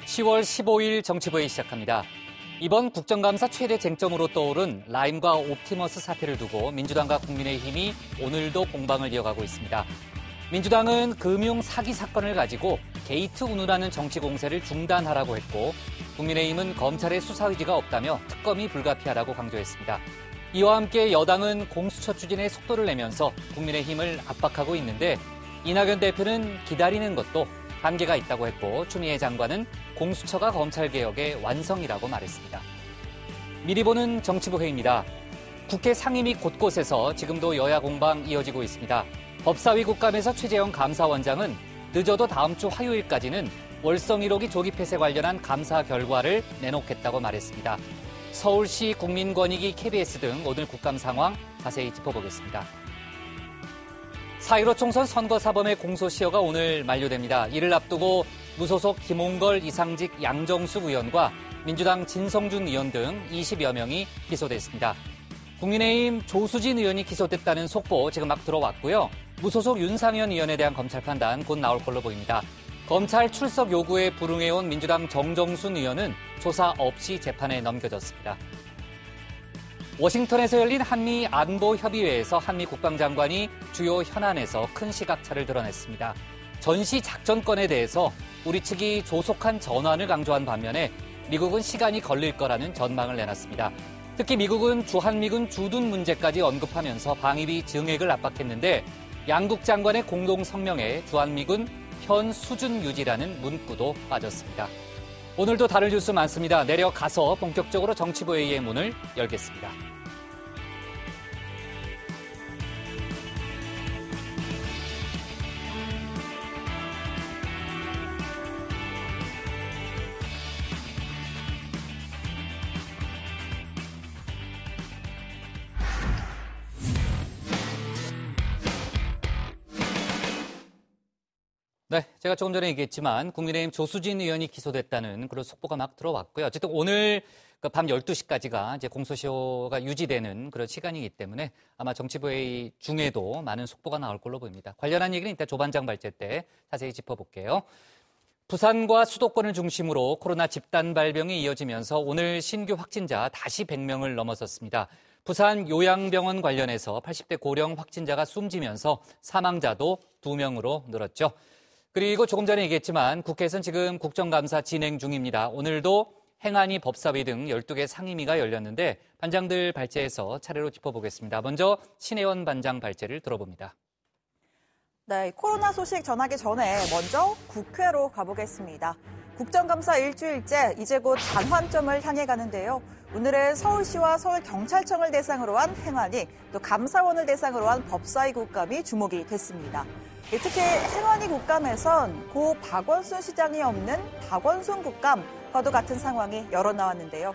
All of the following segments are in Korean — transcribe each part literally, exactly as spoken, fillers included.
시월 십오일 정치부회 시작합니다. 이번 국정감사 최대 쟁점으로 떠오른 라임과 옵티머스 사태를 두고 민주당과 국민의힘이 오늘도 공방을 이어가고 있습니다. 민주당은 금융 사기 사건을 가지고 게이트 운운하는 정치 공세를 중단하라고 했고, 국민의힘은 검찰의 수사 의지가 없다며 특검이 불가피하다고 강조했습니다. 이와 함께 여당은 공수처 추진에 속도를 내면서 국민의힘을 압박하고 있는데, 이낙연 대표는 기다리는 것도 한계가 있다고 했고, 추미애 장관은 공수처가 검찰개혁의 완성이라고 말했습니다. 미리 보는 정치부회입니다. 국회 상임 및 곳곳에서 지금도 여야 공방 이어지고 있습니다. 법사위 국감에서 최재형 감사원장은 늦어도 다음 주 화요일까지는 월성 일 호기 조기 폐쇄 관련한 감사 결과를 내놓겠다고 말했습니다. 서울시 국민권익위 케이비에스 등 오늘 국감 상황 자세히 짚어보겠습니다. 사 일오 총선 선거사범의 공소시효가 오늘 만료됩니다. 이를 앞두고 무소속 김홍걸, 이상직, 양정숙 의원과 민주당 진성준 의원 등 이십여 명이 기소됐습니다. 국민의힘 조수진 의원이 기소됐다는 속보 지금 막 들어왔고요. 무소속 윤상현 의원에 대한 검찰 판단 곧 나올 걸로 보입니다. 검찰 출석 요구에 불응해온 민주당 정정순 의원은 조사 없이 재판에 넘겨졌습니다. 워싱턴에서 열린 한미 안보협의회에서 한미 국방장관이 주요 현안에서 큰 시각차를 드러냈습니다. 전시 작전권에 대해서 우리 측이 조속한 전환을 강조한 반면에 미국은 시간이 걸릴 거라는 전망을 내놨습니다. 특히 미국은 주한미군 주둔 문제까지 언급하면서 방위비 증액을 압박했는데, 양국 장관의 공동 성명에 주한미군 현 수준 유지라는 문구도 빠졌습니다. 오늘도 다룰 뉴스 많습니다. 내려가서 본격적으로 정치부회의의 문을 열겠습니다. 네, 제가 조금 전에 얘기했지만 국민의힘 조수진 의원이 기소됐다는 그런 속보가 막 들어왔고요. 어쨌든 오늘 밤 열두 시까지가 이제 공소시효가 유지되는 그런 시간이기 때문에 아마 정치부회의 중에도 많은 속보가 나올 걸로 보입니다. 관련한 얘기는 이따 조반장 발제 때 자세히 짚어볼게요. 부산과 수도권을 중심으로 코로나 집단 발병이 이어지면서 오늘 신규 확진자 다시 백 명을 넘어섰습니다. 부산 요양병원 관련해서 팔십 대 고령 확진자가 숨지면서 사망자도 두 명으로 늘었죠. 그리고 조금 전에 얘기했지만 국회에서는 지금 국정감사 진행 중입니다. 오늘도 행안위, 법사위 등 열두 개 상임위가 열렸는데 반장들 발제에서 차례로 짚어보겠습니다. 먼저 신혜원 반장 발제를 들어봅니다. 네, 코로나 소식 전하기 전에 먼저 국회로 가보겠습니다. 국정감사 일주일째 이제 곧 단환점을 향해 가는데요. 오늘은 서울시와 서울경찰청을 대상으로 한 행안위, 또 감사원을 대상으로 한 법사위 국감이 주목이 됐습니다. 특히 행안위 국감에선 고 박원순 시장이 없는 박원순 국감과도 같은 상황이 여러 나왔는데요.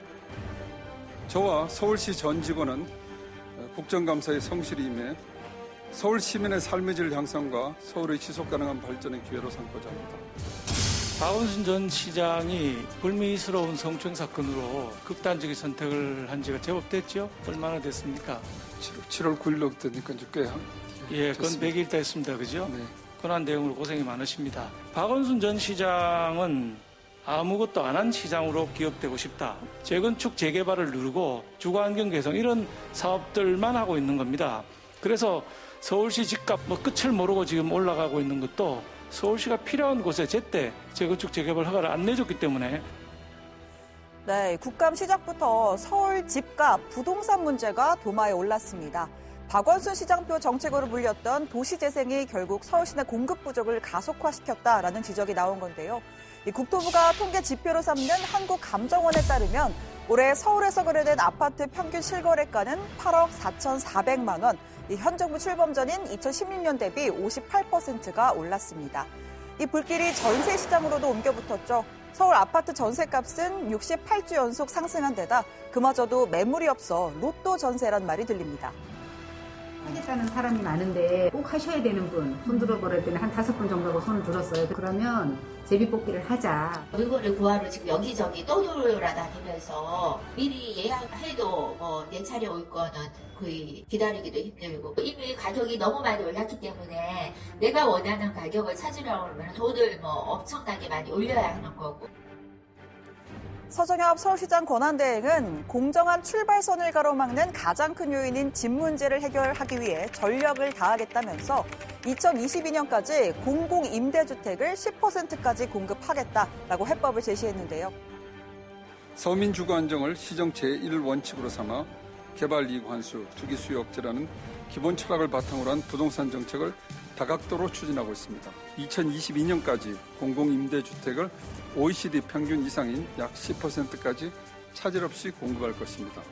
저와 서울시 전 직원은 국정감사에 성실히 임해 서울 시민의 삶의 질 향상과 서울의 지속 가능한 발전의 기회로 삼고자 합니다. 박원순 전 시장이 불미스러운 성추행 사건으로 극단적인 선택을 한 지가 제법 됐죠? 얼마나 됐습니까? 칠월 구일로부터 되니까 이제 꽤 예, 그건 백 일 됐습니다. 그죠? 네. 그런 내용으로 고생이 많으십니다. 박원순 전 시장은 아무것도 안 한 시장으로 기억되고 싶다. 재건축, 재개발을 누르고 주거환경 개선 이런 사업들만 하고 있는 겁니다. 그래서 서울시 집값 뭐 끝을 모르고 지금 올라가고 있는 것도 서울시가 필요한 곳에 제때 재건축, 재개발 허가를 안 내줬기 때문에. 네, 국감 시작부터 서울 집값, 부동산 문제가 도마에 올랐습니다. 박원순 시장표 정책으로 불렸던 도시재생이 결국 서울시내 공급 부족을 가속화시켰다라는 지적이 나온 건데요. 이 국토부가 통계 지표로 삼는 한국감정원에 따르면 올해 서울에서 거래된 아파트 평균 실거래가는 팔억 사천사백만 원, 이 현 정부 출범 전인 이천십육 년 대비 오십팔 퍼센트가 올랐습니다. 이 불길이 전세 시장으로도 옮겨붙었죠. 서울 아파트 전세값은 육십팔 주 연속 상승한 데다 그마저도 매물이 없어 로또 전세란 말이 들립니다. 하겠다는 사람이 많은데 꼭 하셔야 되는 분, 손 들어버릴 때는 한 다섯 분 정도하고 손을 들었어요. 그러면 제비뽑기를 하자. 물건을 구하러 지금 여기저기 떠돌아다니면서 미리 예약해도 뭐 내 차례 올 거는 거의 기다리기도 힘들고 이미 가격이 너무 많이 올랐기 때문에 내가 원하는 가격을 찾으려고 하면 돈을 뭐 엄청나게 많이 올려야 하는 거고. 서정엽 서울시장 권한대행은 공정한 출발선을 가로막는 가장 큰 요인인 집 문제를 해결하기 위해 전력을 다하겠다면서 이천이십이 년까지 공공임대주택을 십 퍼센트까지 공급하겠다라고 해법을 제시했는데요. 서민 주거 안정을 시정 제일 원칙으로 삼아 개발 이익 환수, 투기 수요 억제라는 기본 철학을 바탕으로 한 부동산 정책을 다각도로 추진하고 있습니다. 이천이십이 년까지 공공임대주택을 오이시디 평균 이상인 약 십 퍼센트까지 차질 없이 공급할 것입니다.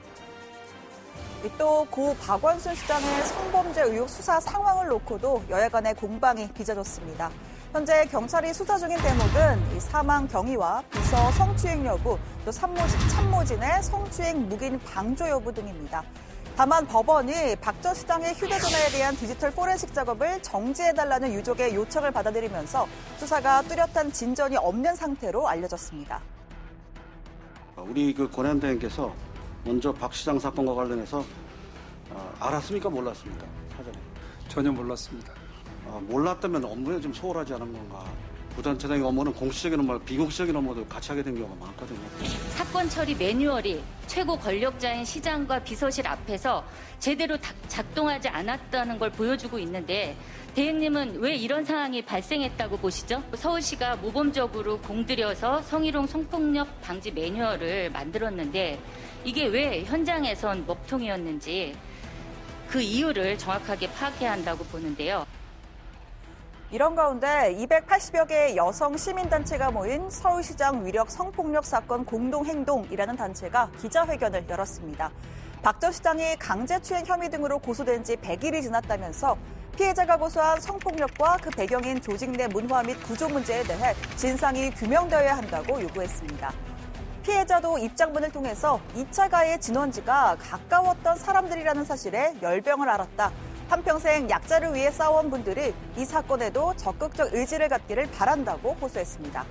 또 고 박원순 시장의 성범죄 의혹 수사 상황을 놓고도 여야 간의 공방이 빚어졌습니다. 현재 경찰이 수사 중인 대목은 사망 경위와 비서 성추행 여부, 또 참모진, 참모진의 성추행 묵인 방조 여부 등입니다. 다만 법원이 박 전 시장의 휴대전화에 대한 디지털 포렌식 작업을 정지해달라는 유족의 요청을 받아들이면서 수사가 뚜렷한 진전이 없는 상태로 알려졌습니다. 우리 그 권한대행께서 먼저 박 시장 사건과 관련해서 어, 알았습니까? 몰랐습니까? 사전에. 전혀 몰랐습니다. 어, 몰랐다면 업무에 좀 소홀하지 않은 건가. 부단체장의 업무는 공식적인 업무와 비공식적인 업무도 같이 하게 된 경우가 많거든요. 사건 처리 매뉴얼이 최고 권력자인 시장과 비서실 앞에서 제대로 작동하지 않았다는 걸 보여주고 있는데 대행님은 왜 이런 상황이 발생했다고 보시죠? 서울시가 모범적으로 공들여서 성희롱 성폭력 방지 매뉴얼을 만들었는데 이게 왜 현장에선 먹통이었는지 그 이유를 정확하게 파악해야 한다고 보는데요. 이런 가운데 이백팔십여 개의 여성 시민단체가 모인 서울시장 위력 성폭력 사건 공동행동이라는 단체가 기자회견을 열었습니다. 박 전 시장이 강제추행 혐의 등으로 고소된 지 백 일이 지났다면서 피해자가 고소한 성폭력과 그 배경인 조직 내 문화 및 구조 문제에 대해 진상이 규명되어야 한다고 요구했습니다. 피해자도 입장문을 통해서 이 차 가해 진원지가 가까웠던 사람들이라는 사실에 열병을 앓았다. 한평생 약자를 위해 싸워온 분들이 이 사건에도 적극적 의지를 갖기를 바란다고 호소했습니다.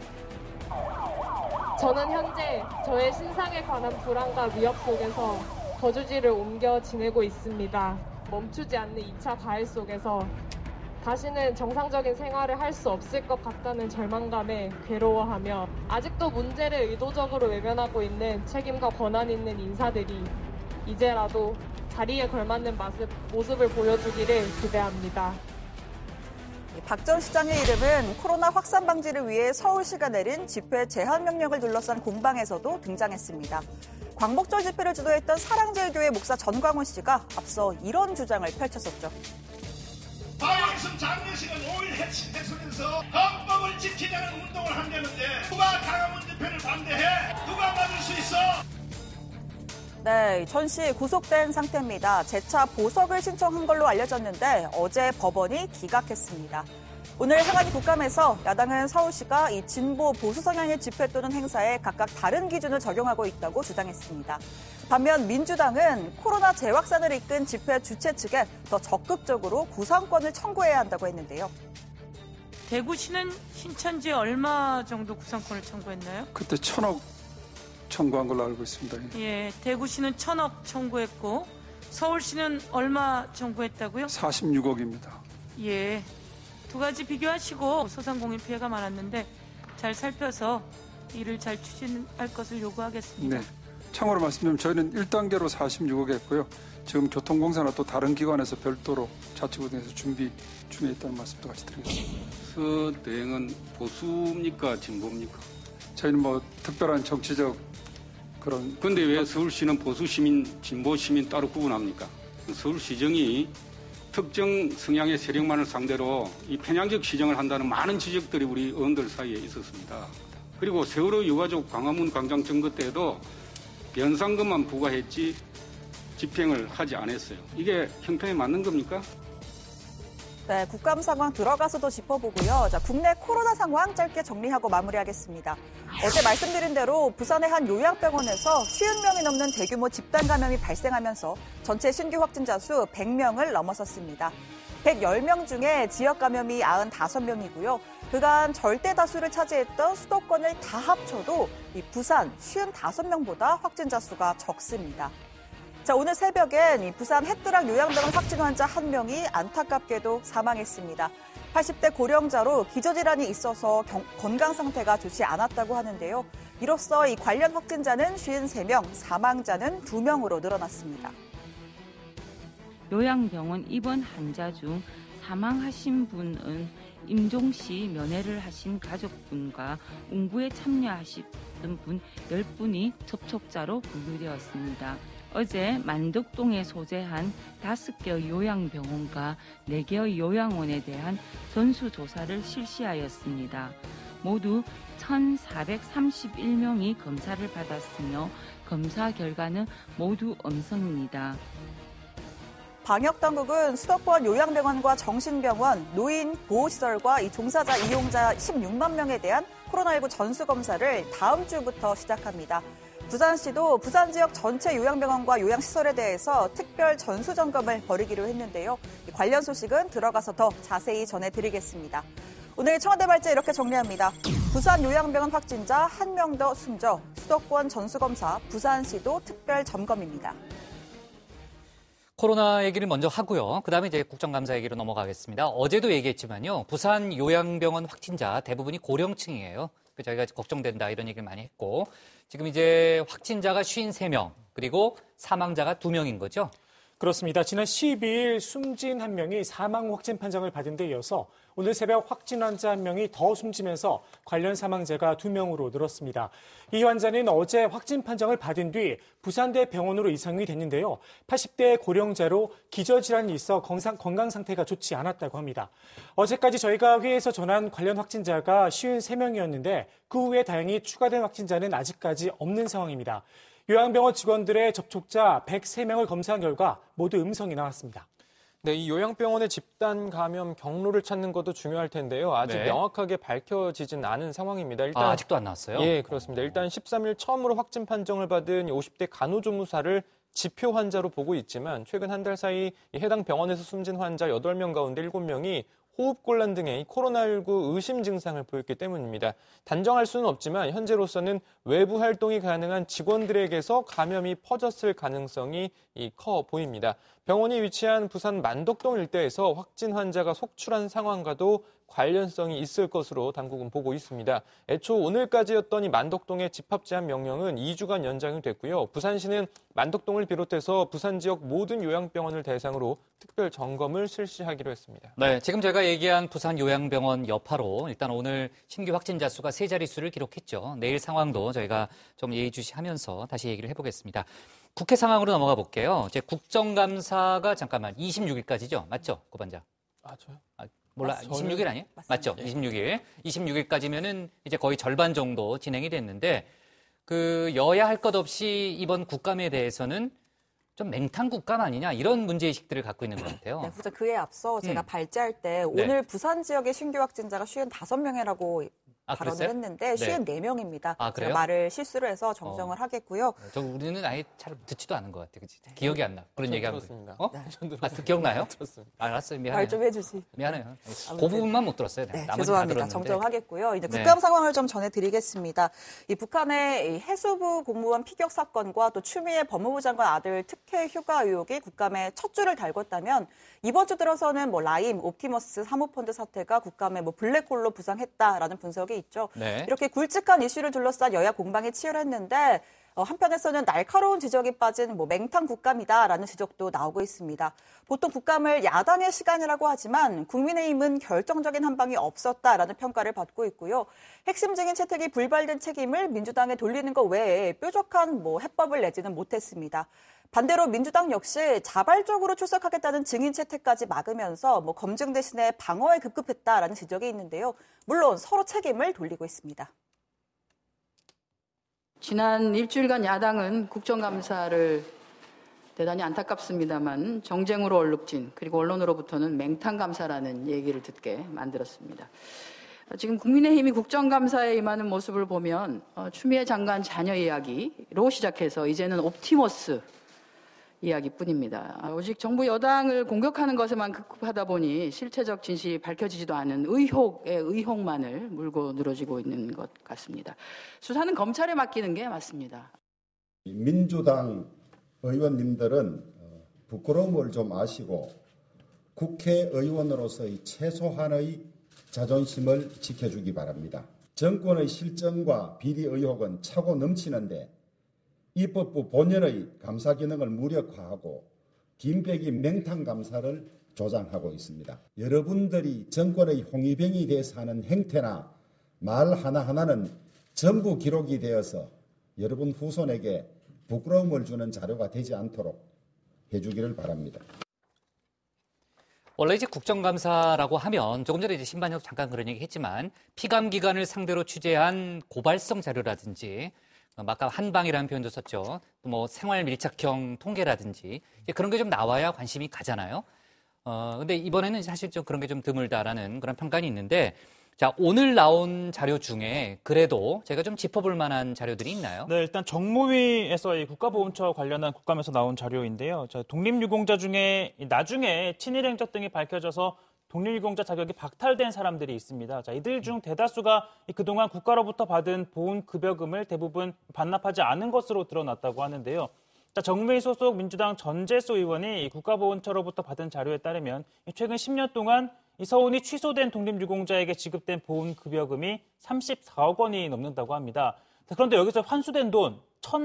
저는 현재 저의 신상에 관한 불안과 위협 속에서 거주지를 옮겨 지내고 있습니다. 멈추지 않는 이 차 가해 속에서 다시는 정상적인 생활을 할 수 없을 것 같다는 절망감에 괴로워하며 아직도 문제를 의도적으로 외면하고 있는 책임과 권한 있는 인사들이 이제라도 자리에 걸맞는 모습, 모습을 보여주기를 기대합니다. 박 전 시장의 이름은 코로나 확산 방지를 위해 서울시가 내린 집회 제한 명령을 둘러싼 공방에서도 등장했습니다. 광복절 집회를 주도했던 사랑제일교회 목사 전광훈 씨가 앞서 이런 주장을 펼쳤었죠. 박원순 장례식은 오일 해치면서 헌법을 지키자는 운동을 한다는데 누가 강화문 집회를 반대해? 누가 막을 수 있어? 네, 전 씨 구속된 상태입니다. 재차 보석을 신청한 걸로 알려졌는데 어제 법원이 기각했습니다. 오늘 항아리 국감에서 야당은 서울시가 이 진보 보수 성향의 집회 또는 행사에 각각 다른 기준을 적용하고 있다고 주장했습니다. 반면 민주당은 코로나 재확산을 이끈 집회 주최 측에 더 적극적으로 구상권을 청구해야 한다고 했는데요. 대구시는 신천지에 얼마 정도 구상권을 청구했나요? 그때 천억 청구한 걸로 알고 있습니다. 예, 대구시는 천억 청구했고 서울시는 얼마 청구했다고요? 사십육억입니다. 예, 두 가지 비교하시고 소상공인 피해가 많았는데 잘 살펴서 이를 잘 추진할 것을 요구하겠습니다. 네, 참고로 말씀드리면 저희는 일 단계로 사십육억 했고요. 지금 교통공사나 또 다른 기관에서 별도로 자치구에서 준비 중에 있다는 말씀도 같이 드리겠습니다. 서 대행은 보수입니까 진보입니까? 저희는 뭐 특별한 정치적 그런. 그런데 왜 서울시는 보수 시민, 진보 시민 따로 구분합니까? 서울시정이 특정 성향의 세력만을 상대로 이 편향적 시정을 한다는 많은 지적들이 우리 의원들 사이에 있었습니다. 그리고 세월호 유가족 광화문 광장 점거 때에도 변상금만 부과했지 집행을 하지 않았어요. 이게 형평에 맞는 겁니까? 네, 국감 상황 들어가서도 짚어보고요. 자, 국내 코로나 상황 짧게 정리하고 마무리하겠습니다. 어제 말씀드린 대로 부산의 한 요양병원에서 오십 명이 넘는 대규모 집단 감염이 발생하면서 전체 신규 확진자 수 백 명을 넘어섰습니다. 백십 명 중에 지역 감염이 구십오 명이고요. 그간 절대 다수를 차지했던 수도권을 다 합쳐도 이 부산 오십오 명보다 확진자 수가 적습니다. 자, 오늘 새벽엔 이 부산 햇드락 요양병원 확진 환자 한 명이 안타깝게도 사망했습니다. 팔십 대 고령자로 기저질환이 있어서 경, 건강 상태가 좋지 않았다고 하는데요. 이로써 이 관련 확진자는 오십삼 명, 사망자는 두 명으로 늘어났습니다. 요양병원 입원 환자 중 사망하신 분은 임종시 면회를 하신 가족분과 운구에 참여하셨던 분 열 분이 접촉자로 분류되었습니다. 어제 만덕동에 소재한 다섯 개의 요양병원과 네 개의 요양원에 대한 전수조사를 실시하였습니다. 모두 천사백삼십일 명이 검사를 받았으며 검사 결과는 모두 음성입니다. 방역당국은 수도권 요양병원과 정신병원, 노인 보호시설과 이 종사자 이용자 십육만 명에 대한 코로나십구 전수검사를 다음 주부터 시작합니다. 부산시도 부산 지역 전체 요양병원과 요양시설에 대해서 특별 전수점검을 벌이기로 했는데요. 관련 소식은 들어가서 더 자세히 전해드리겠습니다. 오늘 청와대 발제 이렇게 정리합니다. 부산 요양병원 확진자 한 명 더 숨져 수도권 전수검사 부산시도 특별 점검입니다. 코로나 얘기를 먼저 하고요. 그다음에 이제 국정감사 얘기로 넘어가겠습니다. 어제도 얘기했지만요. 부산 요양병원 확진자 대부분이 고령층이에요. 저희가 걱정된다 이런 얘기를 많이 했고 지금 이제 확진자가 오십삼 명 그리고 사망자가 두 명인 거죠? 그렇습니다. 지난 십이 일 숨진 한 명이 사망 확진 판정을 받은 데 이어서 오늘 새벽 확진 환자 한 명이 더 숨지면서 관련 사망자가 두 명으로 늘었습니다. 이 환자는 어제 확진 판정을 받은 뒤 부산대 병원으로 이송이 됐는데요. 팔십 대 고령자로 기저질환이 있어 건강 상태가 좋지 않았다고 합니다. 어제까지 저희가 회의에서 전한 관련 확진자가 오십삼 명이었는데 그 후에 다행히 추가된 확진자는 아직까지 없는 상황입니다. 요양병원 직원들의 접촉자 백삼 명을 검사한 결과 모두 음성이 나왔습니다. 네, 이 요양병원의 집단 감염 경로를 찾는 것도 중요할 텐데요. 아직 네. 명확하게 밝혀지진 않은 상황입니다. 일단 아, 아직도 안 나왔어요? 예, 그렇습니다. 일단 십삼 일 처음으로 확진 판정을 받은 오십 대 간호조무사를 지표 환자로 보고 있지만 최근 한 달 사이 해당 병원에서 숨진 환자 여덟 명 가운데 일곱 명이 호흡곤란 등의 코로나십구 의심 증상을 보였기 때문입니다. 단정할 수는 없지만 현재로서는 외부 활동이 가능한 직원들에게서 감염이 퍼졌을 가능성이 커 보입니다. 병원이 위치한 부산 만덕동 일대에서 확진 환자가 속출한 상황과도 관련성이 있을 것으로 당국은 보고 있습니다. 애초 오늘까지였던 이 만덕동의 집합 제한 명령은 이 주간 연장이 됐고요. 부산시는 만덕동을 비롯해서 부산 지역 모든 요양병원을 대상으로 특별 점검을 실시하기로 했습니다. 네, 지금 제가 얘기한 부산 요양병원 여파로 일단 오늘 신규 확진자 수가 세 자릿수를 기록했죠. 내일 상황도 저희가 좀 예의주시하면서 다시 얘기를 해보겠습니다. 국회 상황으로 넘어가 볼게요. 이제 국정감사가 잠깐만 이십육 일까지죠, 맞죠, 고반장? 아 저요? 아, 몰라, 맞, 이십육 일 아니에요? 맞습니다. 맞죠, 이십육 일. 이십육 일까지면은 이제 거의 절반 정도 진행이 됐는데 그 여야 할 것 없이 이번 국감에 대해서는 좀 맹탕 국감 아니냐 이런 문제의식들을 갖고 있는 것 같아요. 네, 우선 그에 앞서 제가 음. 발제할 때 오늘 네. 부산 지역의 신규 확진자가 오십오 명이라고 아, 발언을 그랬어요? 했는데 오십사 명입니다. 아, 그래요? 제가 말을 실수를 해서 정정을 어. 하겠고요. 저 우리는 아예 잘 듣지도 않은 것 같아요. 그치? 기억이 안 나. 그런 얘기하면. 들었습니다. 어? 네. 아, 기억나요? 들었습니다. 아, 알았어요. 미안해요. 말 좀 해주시. 미안해요. 아무튼. 그 부분만 못 들었어요. 네, 나머지 죄송합니다. 다 들었는데. 정정하겠고요. 이제 네. 국감 상황을 좀 전해드리겠습니다. 이 북한의 해수부 공무원 피격 사건과 또 추미애 법무부 장관 아들 특혜 휴가 의혹이 국감에 첫 줄을 달궜다면 이번 주 들어서는 뭐 라임, 옵티머스 사모펀드 사태가 국감에 뭐 블랙홀로 부상했다라는 분석이 있죠. 네. 이렇게 굵직한 이슈를 둘러싼 여야 공방이 치열했는데 어, 한편에서는 날카로운 지적이 빠진 뭐 맹탕 국감이다라는 지적도 나오고 있습니다. 보통 국감을 야당의 시간이라고 하지만 국민의힘은 결정적인 한방이 없었다라는 평가를 받고 있고요. 핵심적인 채택이 불발된 책임을 민주당에 돌리는 것 외에 뾰족한 뭐 해법을 내지는 못했습니다. 반대로 민주당 역시 자발적으로 출석하겠다는 증인 채택까지 막으면서 뭐 검증 대신에 방어에 급급했다라는 지적이 있는데요. 물론 서로 책임을 돌리고 있습니다. 지난 일주일간 야당은 국정감사를 대단히 안타깝습니다만 정쟁으로 얼룩진 그리고 언론으로부터는 맹탕감사라는 얘기를 듣게 만들었습니다. 지금 국민의힘이 국정감사에 임하는 모습을 보면 추미애 장관 자녀 이야기로 시작해서 이제는 옵티머스 이야기뿐입니다. 오직 정부 여당을 공격하는 것에만 급급하다 보니 실체적 진실이 밝혀지지도 않은 의혹의 의혹만을 물고 늘어지고 있는 것 같습니다. 수사는 검찰에 맡기는 게 맞습니다. 민주당 의원님들은 부끄러움을 좀 아시고 국회의원으로서의 최소한의 자존심을 지켜주기 바랍니다. 정권의 실정과 비리 의혹은 차고 넘치는데 입법부 본연의 감사 기능을 무력화하고 김배기 맹탕 감사를 조장하고 있습니다. 여러분들이 정권의 홍위병이 돼서 하는 행태나 말 하나하나는 전부 기록이 되어서 여러분 후손에게 부끄러움을 주는 자료가 되지 않도록 해주기를 바랍니다. 원래 이제 국정감사라고 하면 조금 전에 이제 신반역 잠깐 그런 얘기 했지만 피감 기관을 상대로 취재한 고발성 자료라든지 아까 한방이라는 표현도 썼죠. 또 뭐 생활 밀착형 통계라든지 그런 게 좀 나와야 관심이 가잖아요. 어 근데 이번에는 사실 좀 그런 게 좀 드물다라는 그런 평가는 있는데 자, 오늘 나온 자료 중에 그래도 제가 좀 짚어볼 만한 자료들이 있나요? 네, 일단 정무위에서 이 국가보훈처 관련한 국감에서 나온 자료인데요. 자, 독립유공자 중에 나중에 친일행적 등이 밝혀져서 독립유공자 자격이 박탈된 사람들이 있습니다. 자, 이들 중 대다수가 그동안 국가로부터 받은 보훈급여금을 대부분 반납하지 않은 것으로 드러났다고 하는데요. 자, 정무위 소속 민주당 전재수 의원이 국가보훈처로부터 받은 자료에 따르면 최근 십 년 동안 이 서운이 취소된 독립유공자에게 지급된 보훈급여금이 삼십사억 원이 넘는다고 합니다. 그런데 여기서 환수된 돈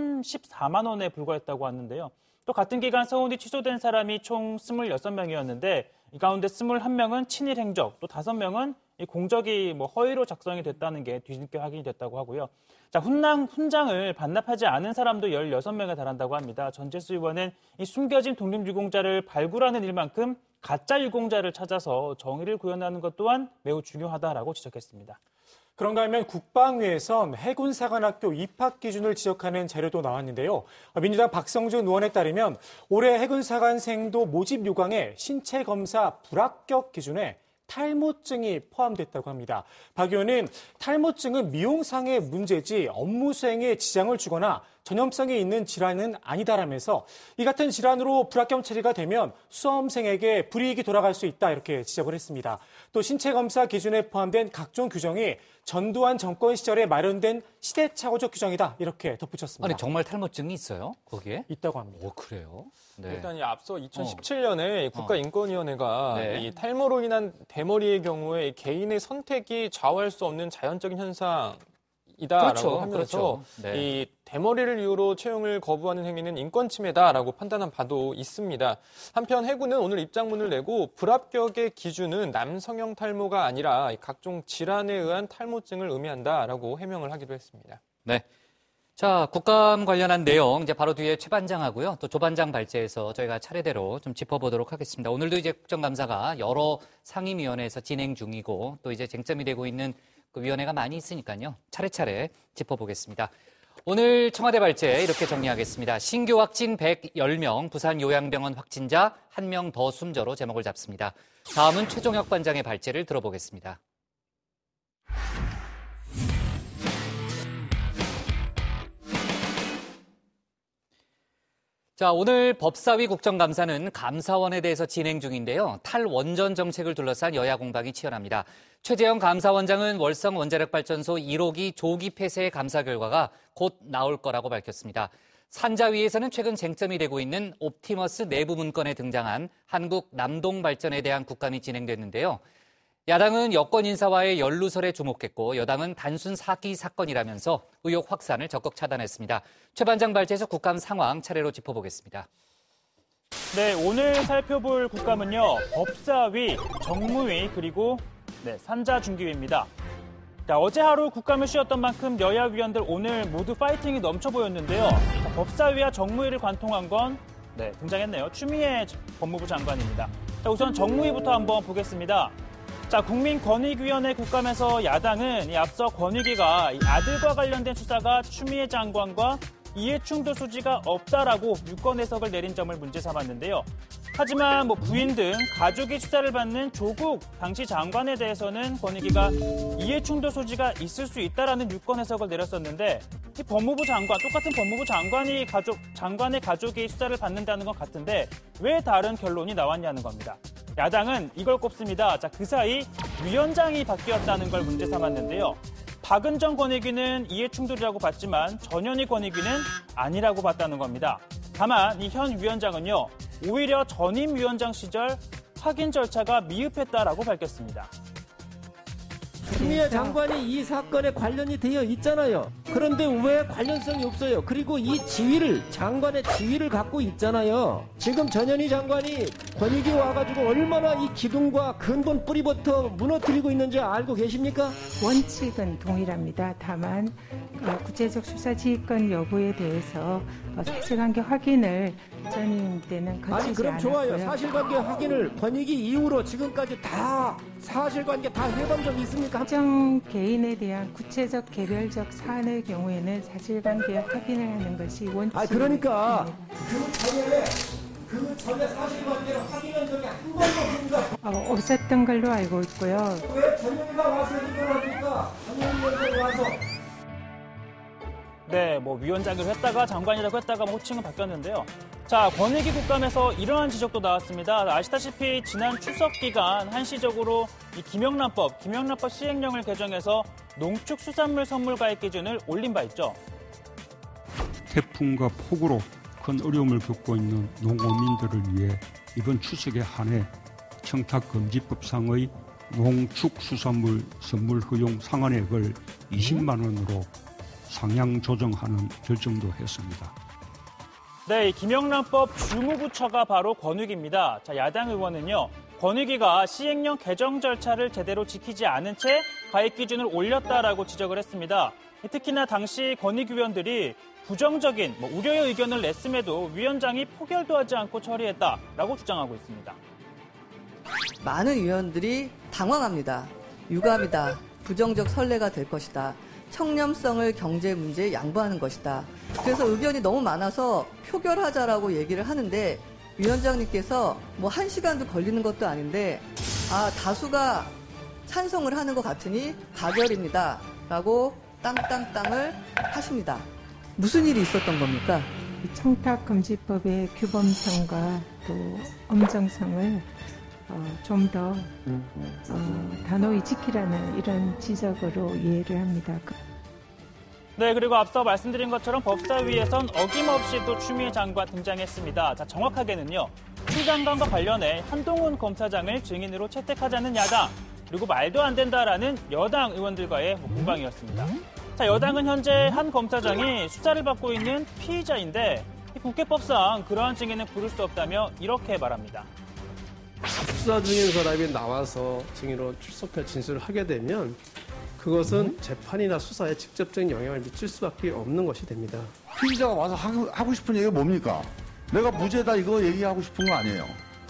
천십사만 원에 불과했다고 하는데요. 또 같은 기간 서운이 취소된 사람이 총 스물여섯 명이었는데 이 가운데 스물한 명은 친일 행적, 또 다섯 명은 이 공적이 뭐 허위로 작성이 됐다는 게 뒤늦게 확인이 됐다고 하고요. 자, 훈장, 훈장을 반납하지 않은 사람도 열여섯 명에 달한다고 합니다. 전재수 의원은 이 숨겨진 독립유공자를 발굴하는 일만큼 가짜 유공자를 찾아서 정의를 구현하는 것 또한 매우 중요하다라고 지적했습니다. 그런가 하면 국방위에선 해군사관학교 입학 기준을 지적하는 자료도 나왔는데요. 민주당 박성준 의원에 따르면 올해 해군사관생도 모집 요강에 신체검사 불합격 기준에 탈모증이 포함됐다고 합니다. 박 의원은 탈모증은 미용상의 문제지 업무 수행에 지장을 주거나 전염성이 있는 질환은 아니다라면서 이 같은 질환으로 불합격 처리가 되면 수험생에게 불이익이 돌아갈 수 있다 이렇게 지적을 했습니다. 또 신체검사 기준에 포함된 각종 규정이 전두환 정권 시절에 마련된 시대착오적 규정이다 이렇게 덧붙였습니다. 아니 정말 탈모증이 있어요? 거기에? 있다고 합니다. 오, 그래요? 네. 일단 이 앞서 이천십칠 년에 어. 국가인권위원회가 네. 이 탈모로 인한 대머리의 경우에 개인의 선택이 좌우할 수 없는 자연적인 현상 이다라고 그렇죠, 하면서 그렇죠. 네. 이 대머리를 이유로 채용을 거부하는 행위는 인권 침해다라고 판단한 바도 있습니다. 한편 해군은 오늘 입장문을 내고 불합격의 기준은 남성형 탈모가 아니라 각종 질환에 의한 탈모증을 의미한다라고 해명을 하기도 했습니다. 네. 자, 국감 관련한 내용 이제 바로 뒤에 최 반장하고요. 또 조 반장 발제해서 저희가 차례대로 좀 짚어보도록 하겠습니다. 오늘도 이제 국정감사가 여러 상임위원회에서 진행 중이고 또 이제 쟁점이 되고 있는 그 위원회가 많이 있으니까요. 차례차례 짚어보겠습니다. 오늘 청와대 발제 이렇게 정리하겠습니다. 신규 확진 백십 명, 부산 요양병원 확진자 한 명 더 숨져로 제목을 잡습니다. 다음은 최종혁 반장의 발제를 들어보겠습니다. 자, 오늘 법사위 국정감사는 감사원에 대해서 진행 중인데요. 탈원전 정책을 둘러싼 여야 공방이 치열합니다. 최재형 감사원장은 월성 원자력발전소 일 호기 조기 폐쇄 감사 결과가 곧 나올 거라고 밝혔습니다. 산자위에서는 최근 쟁점이 되고 있는 옵티머스 내부 문건에 등장한 한국 남동발전에 대한 국감이 진행됐는데요. 야당은 여권 인사와의 연루설에 주목했고 여당은 단순 사기 사건이라면서 의혹 확산을 적극 차단했습니다. 최 반장 발제에서 국감 상황 차례로 짚어보겠습니다. 네, 오늘 살펴볼 국감은요. 법사위, 정무위, 그리고 네, 산자중기위입니다. 자, 어제 하루 국감을 쉬었던 만큼 여야 위원들 오늘 모두 파이팅이 넘쳐 보였는데요. 자, 법사위와 정무위를 관통한 건 네, 등장했네요. 추미애 법무부 장관입니다. 자, 우선 정무위부터 한번 보겠습니다. 자, 국민권익위원회 국감에서 야당은 이 앞서 권익위가 이 아들과 관련된 수사가 추미애 장관과 이해충돌 소지가 없다라고 유권 해석을 내린 점을 문제 삼았는데요. 하지만 뭐 부인 등 가족이 수사를 받는 조국 당시 장관에 대해서는 권익위가 이해충돌 소지가 있을 수 있다라는 유권 해석을 내렸었는데 이 법무부 장관, 똑같은 법무부 장관이 가족, 장관의 가족이 수사를 받는다는 건 같은데 왜 다른 결론이 나왔냐는 겁니다. 야당은 이걸 꼽습니다. 자, 그 사이 위원장이 바뀌었다는 걸 문제 삼았는데요. 박은정 권익위는 이해충돌이라고 봤지만 전현희 권익위는 아니라고 봤다는 겁니다. 다만 이 현 위원장은요. 오히려 전임 위원장 시절 확인 절차가 미흡했다라고 밝혔습니다. 추미애 장관이 이 사건에 관련이 되어 있잖아요. 그런데 왜 관련성이 없어요? 그리고 이 지위를, 장관의 지위를 갖고 있잖아요. 지금 전현희 장관이 권익위 와가지고 얼마나 이 기둥과 근본 뿌리부터 무너뜨리고 있는지 알고 계십니까? 원칙은 동일합니다. 다만 구체적 수사 지휘권 여부에 대해서 사실관계 확인을 전임 때는 거치지 아니 그럼 않았고요. 좋아요. 사실관계 확인을 권익위 이후로 지금까지 다 사실관계 다 해본 적이 있습니까? 특정 개인에 대한 구체적 개별적 사안의 경우에는 사실관계 확인을 하는 것이 원칙입니다. 아 그러니까 그 전에 그 전에 사실관계를 확인한 적이 한 번도 없습니다. 어, 없었던 걸로 알고 있고요. 왜 전현희가 와서 이걸 합니까? 전현희 위원장이 와서. 네, 뭐 위원장으로 했다가 장관이라고 했다가 뭐 호칭은 바뀌었는데요. 자, 권익위 국감에서 이러한 지적도 나왔습니다. 아시다시피 지난 추석 기간 한시적으로 이 김영란법, 김영란법 시행령을 개정해서 농축수산물 선물 가입 기준을 올린 바 있죠. 태풍과 폭우로 큰 어려움을 겪고 있는 농어민들을 위해 이번 추석에 한해 청탁금지법상의 농축수산물 선물 허용 상한액을 이십만 원으로 상향 조정하는 결정도 했습니다. 네, 이 김영란법 주무부처가 바로 권익위입니다. 자, 야당 의원은요, 권익위가 시행령 개정 절차를 제대로 지키지 않은 채 가입 기준을 올렸다라고 지적을 했습니다. 특히나 당시 권익위원들이 부정적인 뭐 우려의 의견을 냈음에도 위원장이 포결도 하지 않고 처리했다라고 주장하고 있습니다. 많은 위원들이 당황합니다. 유감이다. 부정적 선례가 될 것이다. 청렴성을 경제 문제에 양보하는 것이다. 그래서 의견이 너무 많아서 표결하자라고 얘기를 하는데 위원장님께서 뭐 한 시간도 걸리는 것도 아닌데 아 다수가 찬성을 하는 것 같으니 가결입니다. 라고 땅땅땅을 하십니다. 무슨 일이 있었던 겁니까? 청탁금지법의 규범성과 또 엄정성을 어, 좀 더 어, 단호히 지키라는 이런 지적으로 이해를 합니다. 네, 그리고 앞서 말씀드린 것처럼 법사위에선 어김없이 또 추미애 장관 등장했습니다. 자, 정확하게는요. 추 장관과 관련해 한동훈 검사장을 증인으로 채택하자는 야당, 그리고 말도 안 된다라는 여당 의원들과의 공방이었습니다. 자, 여당은 현재 한 검사장이 수사를 받고 있는 피의자인데 국회법상 그러한 증인은 부를 수 없다며 이렇게 말합니다. 수사 중인 사람이 나와서 증인으로 출석해 진술을 하게 되면 그것은 재판이나 수사에 직접적인 영향을 미칠 수밖에 없는 것이 됩니다. 피의자가 와서 하고, 하고 싶은 얘기가 뭡니까? 내가 무죄다 이거 얘기하고 싶은 거 아니에요.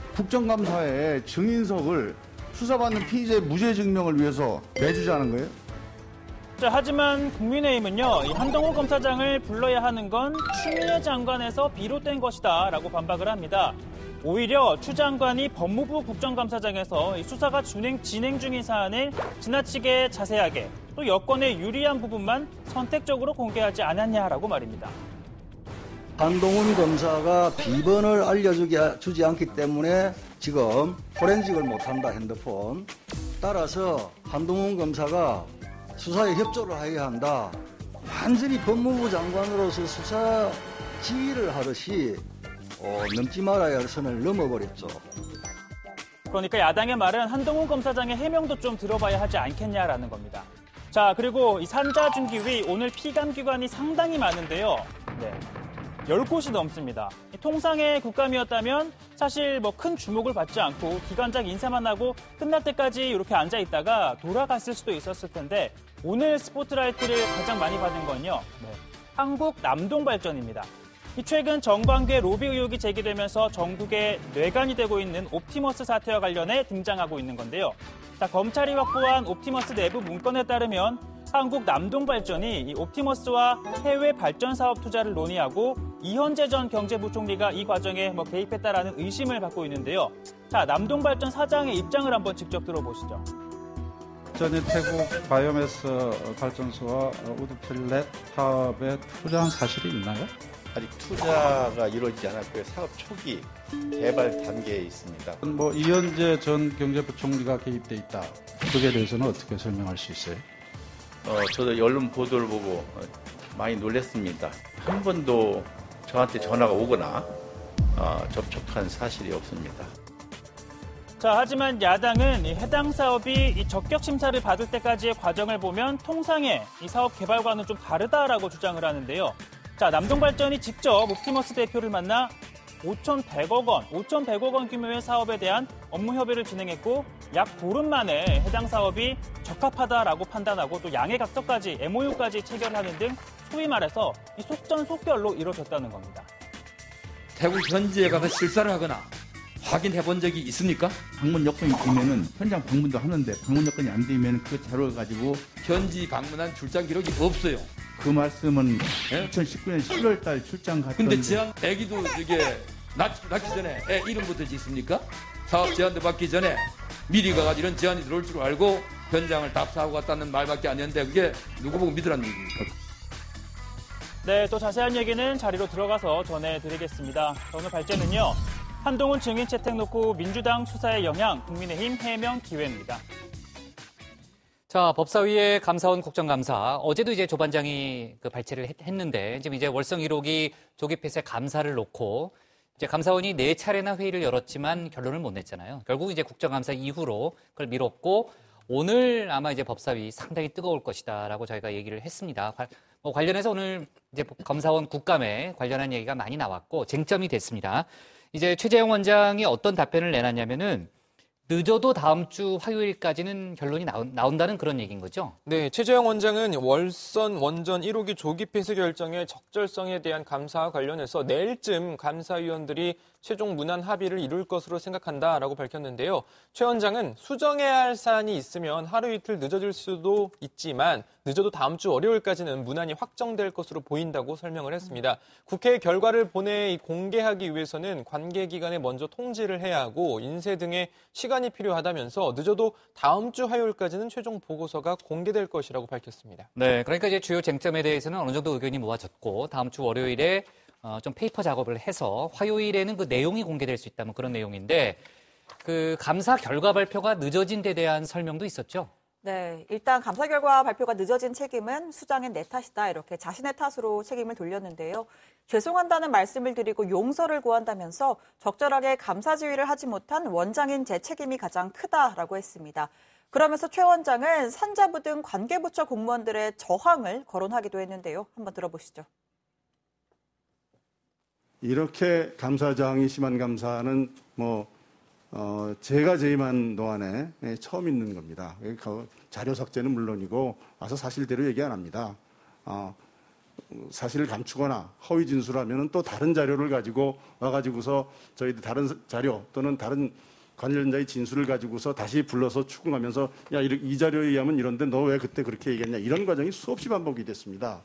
국정감사에 증인석을 수사받는 피의자의 무죄 증명을 위해서 내주자는 거예요? 자, 하지만 국민의힘은요, 이 한동훈 검사장을 불러야 하는 건 추미애 장관에서 비롯된 것이다 라고 반박을 합니다. 오히려 추 장관이 법무부 국정감사장에서 이 수사가 진행, 진행 중인 사안을 지나치게 자세하게 또 여권에 유리한 부분만 선택적으로 공개하지 않았냐라고 말입니다. 한동훈 검사가 비번을 알려주지 않기 때문에 지금 포렌식을 못한다, 핸드폰. 따라서 한동훈 검사가 수사에 협조를 해야 한다. 완전히 법무부 장관으로서 수사 지휘를 하듯이 어, 넘지 말아야 할 선을 넘어버렸죠. 그러니까 야당의 말은 한동훈 검사장의 해명도 좀 들어봐야 하지 않겠냐라는 겁니다. 자, 그리고 이 산자중기위 오늘 피감 기관이 상당히 많은데요. 네, 열 곳이 넘습니다. 통상의 국감이었다면 사실 뭐 큰 주목을 받지 않고 기관장 인사만 하고 끝날 때까지 이렇게 앉아 있다가 돌아갔을 수도 있었을 텐데 오늘 스포트라이트를 가장 많이 받은 건요. 네, 한국 남동발전입니다. 최근 정관계 로비 의혹이 제기되면서 전국에 뇌관이 되고 있는 옵티머스 사태와 관련해 등장하고 있는 건데요. 자, 검찰이 확보한 옵티머스 내부 문건에 따르면 한국 남동발전이 이 옵티머스와 해외 발전 사업 투자를 논의하고 이현재 전 경제부총리가 이 과정에 뭐 개입했다라는 의심을 받고 있는데요. 자, 남동발전 사장의 입장을 한번 직접 들어보시죠. 전에 태국 바이오매스 발전소와 우드펠렛 사업에 투자한 사실이 있나요? 아직 투자가 이루어지지 않았고요. 사업 초기 개발 단계에 있습니다. 뭐 이현재 전 경제부총리가 개입돼 있다. 그에 대해서는 어떻게 설명할 수 있어요? 어, 저도 언론 보도를 보고 많이 놀랐습니다. 한 번도 저한테 전화가 오거나 어, 접촉한 사실이 없습니다. 자, 하지만 야당은 이 해당 사업이 이 적격 심사를 받을 때까지의 과정을 보면 통상의 이 사업 개발과는 좀 다르다라고 주장을 하는데요. 자, 남동발전이 직접 옵티머스 대표를 만나 오천백억 원, 오천백억 원 규모의 사업에 대한 업무 협의를 진행했고 약 보름 만에 해당 사업이 적합하다라고 판단하고 또 양해각서까지 엠오유까지 체결하는 등 소위 말해서 이 속전속결로 이루어졌다는 겁니다. 태국 현지에 가서 실사를 하거나 확인해 본 적이 있습니까? 방문 여건이 되면은 현장 방문도 하는데 방문 여건이 안 되면 그 자료를 가지고 현지 방문한 출장 기록이 없어요. 그 말씀은 네? 이천십구 년 시월 달 출장 갔던. 근데 제안 애기도 이게 낳기, 낳기 전에 애 이름부터 짓습니까? 사업 제안도 받기 전에 미리 가가지고 이런 제안이 들어올 줄 알고 현장을 답사하고 갔다는 말밖에 안 했는데 그게 누구 보고 믿으라는 얘기입니까? 네, 또 자세한 얘기는 자리로 들어가서 전해드리겠습니다. 오늘 발제는요. 한동훈 증인 채택 놓고 민주당 수사의 영향, 국민의힘 해명 기회입니다. 자, 법사위의 감사원 국정감사. 어제도 이제 조반장이 그 발제를 했, 했는데, 지금 이제 월성 일 호기 조기 폐쇄 감사를 놓고, 이제 감사원이 네 차례나 회의를 열었지만 결론을 못 냈잖아요. 결국 이제 국정감사 이후로 그걸 미뤘고, 오늘 아마 이제 법사위 상당히 뜨거울 것이다라고 저희가 얘기를 했습니다. 뭐 관련해서 오늘 이제 감사원 국감에 관련한 얘기가 많이 나왔고, 쟁점이 됐습니다. 이제 최재형 원장이 어떤 답변을 내놨냐면은 늦어도 다음 주 화요일까지는 결론이 나온, 나온다는 그런 얘기인 거죠? 네, 최재형 원장은 월선 원전 일 호기 조기 폐쇄 결정의 적절성에 대한 감사와 관련해서 내일쯤 감사위원들이 최종 무난 합의를 이룰 것으로 생각한다라고 밝혔는데요. 최 원장은 수정해야 할 사안이 있으면 하루 이틀 늦어질 수도 있지만 늦어도 다음 주 월요일까지는 무난히 확정될 것으로 보인다고 설명을 했습니다. 국회에 결과를 보내 공개하기 위해서는 관계기관에 먼저 통지를 해야 하고 인쇄 등의 시간이 필요하다면서 늦어도 다음 주 화요일까지는 최종 보고서가 공개될 것이라고 밝혔습니다. 네, 그러니까 이제 주요 쟁점에 대해서는 어느 정도 의견이 모아졌고 다음 주 월요일에 어, 좀 페이퍼 작업을 해서 화요일에는 그 내용이 공개될 수 있다면 그런 내용인데 그 감사 결과 발표가 늦어진 데 대한 설명도 있었죠? 네, 일단 감사 결과 발표가 늦어진 책임은 수장인 내 탓이다 이렇게 자신의 탓으로 책임을 돌렸는데요. 죄송한다는 말씀을 드리고 용서를 구한다면서 적절하게 감사 지휘를 하지 못한 원장인 제 책임이 가장 크다라고 했습니다. 그러면서 최 원장은 산자부 등 관계부처 공무원들의 저항을 거론하기도 했는데요. 한번 들어보시죠. 이렇게 감사장이 심한 감사는 뭐 어, 제가 재임한 동안에 처음 있는 겁니다. 자료 삭제는 물론이고 와서 사실대로 얘기 안 합니다. 어, 사실을 감추거나 허위 진술하면 또 다른 자료를 가지고 와가지고서 저희들 다른 자료 또는 다른 관련자의 진술을 가지고서 다시 불러서 추궁하면서 야, 이 자료에 의하면 이런데 너 왜 그때 그렇게 얘기했냐 이런 과정이 수없이 반복이 됐습니다.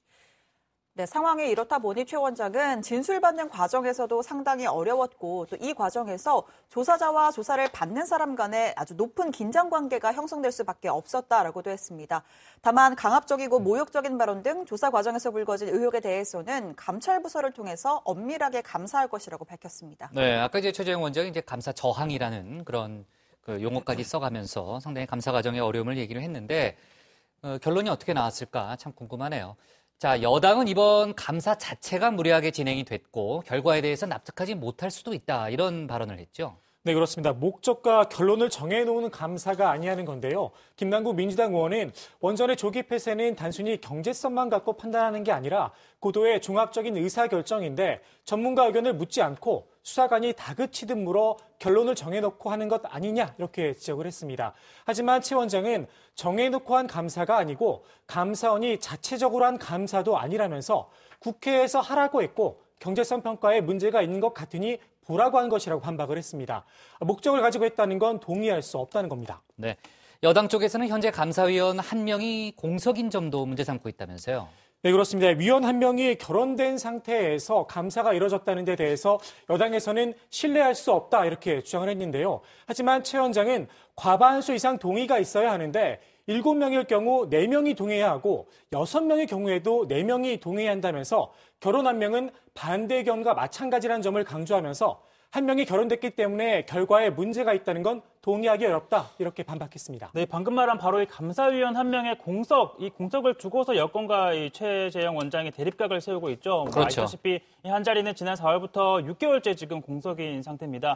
네, 상황이 이렇다 보니 최 원장은 진술받는 과정에서도 상당히 어려웠고 또 이 과정에서 조사자와 조사를 받는 사람 간에 아주 높은 긴장 관계가 형성될 수밖에 없었다라고도 했습니다. 다만 강압적이고 모욕적인 발언 등 조사 과정에서 불거진 의혹에 대해서는 감찰 부서를 통해서 엄밀하게 감사할 것이라고 밝혔습니다. 네, 아까 이제 최재형 원장이 이제 감사 저항이라는 그런 그 용어까지 써가면서 상당히 감사 과정의 어려움을 얘기를 했는데 어, 결론이 어떻게 나왔을까 참 궁금하네요. 자, 여당은 이번 감사 자체가 무리하게 진행이 됐고 결과에 대해서 납득하지 못할 수도 있다 이런 발언을 했죠. 네, 그렇습니다. 목적과 결론을 정해놓은 감사가 아니라는 건데요. 김남국 민주당 의원은 원전의 조기 폐쇄는 단순히 경제성만 갖고 판단하는 게 아니라 고도의 종합적인 의사결정인데 전문가 의견을 묻지 않고 수사관이 다그치듯 물어 결론을 정해놓고 하는 것 아니냐 이렇게 지적을 했습니다. 하지만 최 원장은 정해놓고 한 감사가 아니고 감사원이 자체적으로 한 감사도 아니라면서 국회에서 하라고 했고 경제성 평가에 문제가 있는 것 같으니 보라고 한 것이라고 반박을 했습니다. 목적을 가지고 했다는 건 동의할 수 없다는 겁니다. 네, 여당 쪽에서는 현재 감사위원 한 명이 공석인 점도 문제 삼고 있다면서요. 네, 그렇습니다. 위원 한 명이 결혼된 상태에서 감사가 이뤄졌다는 데 대해서 여당에서는 신뢰할 수 없다 이렇게 주장을 했는데요. 하지만 최 원장은 과반수 이상 동의가 있어야 하는데 일곱 명일 경우 네 명이 동의해야 하고 여섯 명의 경우에도 네 명이 동의해야 한다면서 결혼 한 명은 반대 의견과 마찬가지라는 점을 강조하면서 한 명이 결혼됐기 때문에 결과에 문제가 있다는 건 동의하기 어렵다 이렇게 반박했습니다. 네, 방금 말한 바로 이 감사위원 한 명의 공석, 이 공석을 두고서 여권과 이 최재형 원장이 대립각을 세우고 있죠. 그렇죠. 아시다시피 이 한 자리는 지난 사월부터 육 개월째 지금 공석인 상태입니다.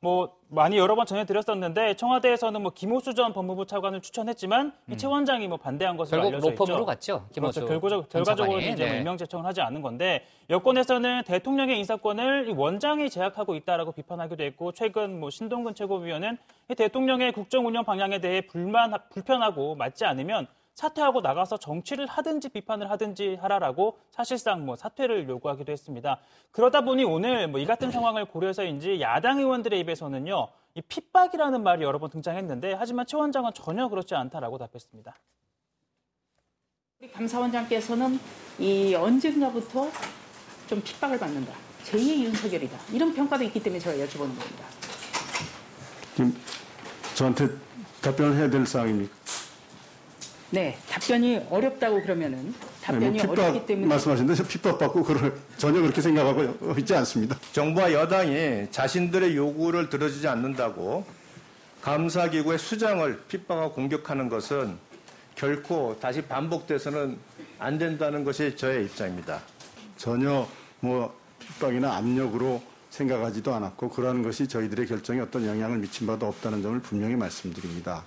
뭐 많이 여러 번 전해드렸었는데 청와대에서는 뭐 김호수 전 법무부 차관을 추천했지만 음. 최 원장이 뭐 반대한 것으로 결국 알려져 있죠. 로펌으로 갔죠. 김호수 그렇죠. 결과적, 결과적으로 이제 네. 임명 제청을 하지 않은 건데 여권에서는 대통령의 인사권을 이 원장이 제약하고 있다라고 비판하기도 했고 최근 뭐 신동근 최고위원은 이 대통령의 국정 운영 방향에 대해 불만 불편하고 맞지 않으면 사퇴하고 나가서 정치를 하든지 비판을 하든지 하라라고 사실상 뭐 사퇴를 요구하기도 했습니다. 그러다 보니 오늘 뭐 이 같은 상황을 고려해서인지 야당 의원들의 입에서는요, 이 핍박이라는 말이 여러 번 등장했는데 하지만 최 원장은 전혀 그렇지 않다라고 답했습니다. 우리 감사원장께서는 이 언젠가부터 좀 핍박을 받는다. 제이의 윤석열이다. 이런 평가도 있기 때문에 제가 여쭤보는 겁니다. 지금 저한테 답변을 해야 될 사항입니까? 네, 답변이 어렵다고 그러면은 답변이 네, 뭐 어렵기 때문에 말씀하시는데 핍박받고 그걸 전혀 그렇게 생각하고 있지 않습니다. 정부와 여당이 자신들의 요구를 들어주지 않는다고 감사기구의 수장을 핍박하고 공격하는 것은 결코 다시 반복돼서는 안 된다는 것이 저의 입장입니다. 전혀 뭐 핍박이나 압력으로 생각하지도 않았고 그러한 것이 저희들의 결정에 어떤 영향을 미친 바도 없다는 점을 분명히 말씀드립니다.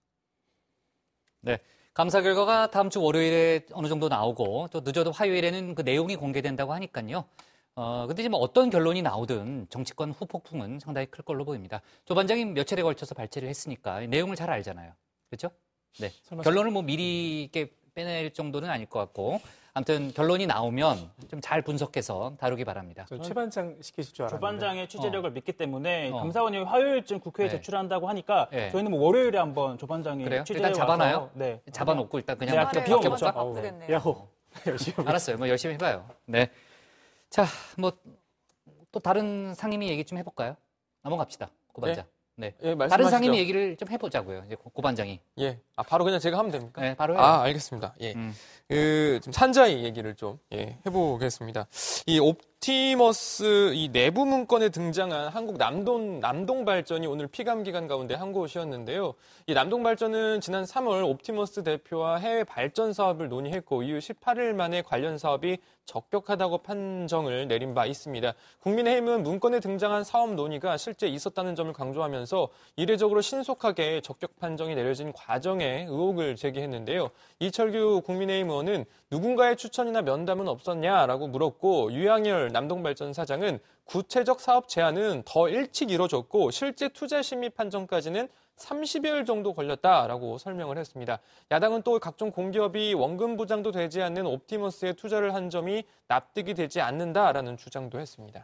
네. 감사 결과가 다음 주 월요일에 어느 정도 나오고 또 늦어도 화요일에는 그 내용이 공개된다고 하니까요. 어, 근데 지금 어떤 결론이 나오든 정치권 후폭풍은 상당히 클 걸로 보입니다. 조 반장님 몇 차례 걸쳐서 발제를 했으니까 내용을 잘 알잖아요. 그렇죠? 네. 결론을 뭐 미리 이렇게 빼낼 정도는 아닐 것 같고 아무튼 결론이 나오면 좀 잘 분석해서 다루기 바랍니다. 최 반장 시키실 줄 알았는데. 조 반장의 취재력을 어. 믿기 때문에 어. 감사원이 화요일쯤 국회에 네. 제출한다고 하니까 네. 저희는 뭐 월요일에 한번 조 반장이 그래요? 취재에 일단 잡아놔요? 와서 네. 잡아놓고 일단 그냥 네, 막 비워놓죠. 야호. 알았어요. 뭐 열심히 해봐요. 네. 자, 뭐 또 다른 상임위 얘기 좀 해볼까요? 넘어갑시다. 고 반장. 네. 예, 다른 상임위 얘기를 좀 해보자고요. 이제 고, 고 반장이. 예. 아, 바로 그냥 제가 하면 됩니까? 네, 바로 해요. 아, 알겠습니다. 예. 음. 그, 좀 산자의 얘기를 좀, 예, 해보겠습니다. 이 옵티머스, 이 내부 문건에 등장한 한국 남동, 남동발전이 오늘 피감 기간 가운데 한 곳이었는데요. 이 남동발전은 지난 삼월 옵티머스 대표와 해외 발전 사업을 논의했고, 이후 십팔 일 만에 관련 사업이 적격하다고 판정을 내린 바 있습니다. 국민의힘은 문건에 등장한 사업 논의가 실제 있었다는 점을 강조하면서 이례적으로 신속하게 적격 판정이 내려진 과정에 의혹을 제기했는데요. 이철규 국민의힘 의원은 누군가의 추천이나 면담은 없었냐라고 물었고 유양열 남동발전 사장은 구체적 사업 제안은 더 일찍 이뤄졌고 실제 투자 심의 판정까지는 삼십여일 정도 걸렸다라고 설명을 했습니다. 야당은 또 각종 공기업이 원금 보장도 되지 않는 옵티머스에 투자를 한 점이 납득이 되지 않는다라는 주장도 했습니다.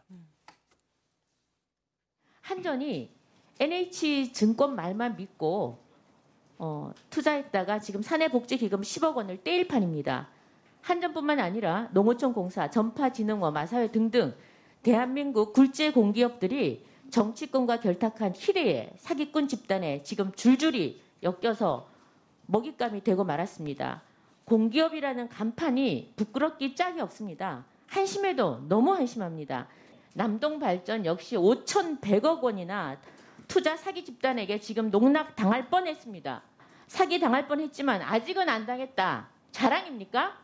한전이 엔에이치증권 말만 믿고 어, 투자했다가 지금 사내복지기금 십억 원을 떼일 판입니다. 한전뿐만 아니라 농어촌공사, 전파진흥원, 마사회 등등 대한민국 굴재 공기업들이 정치권과 결탁한 희대의 사기꾼 집단에 지금 줄줄이 엮여서 먹잇감이 되고 말았습니다. 공기업이라는 간판이 부끄럽기 짝이 없습니다. 한심해도 너무 한심합니다. 남동발전 역시 오천백억 원이나 투자 사기 집단에게 지금 농락 당할 뻔했습니다. 사기 당할 뻔했지만 아직은 안 당했다. 자랑입니까?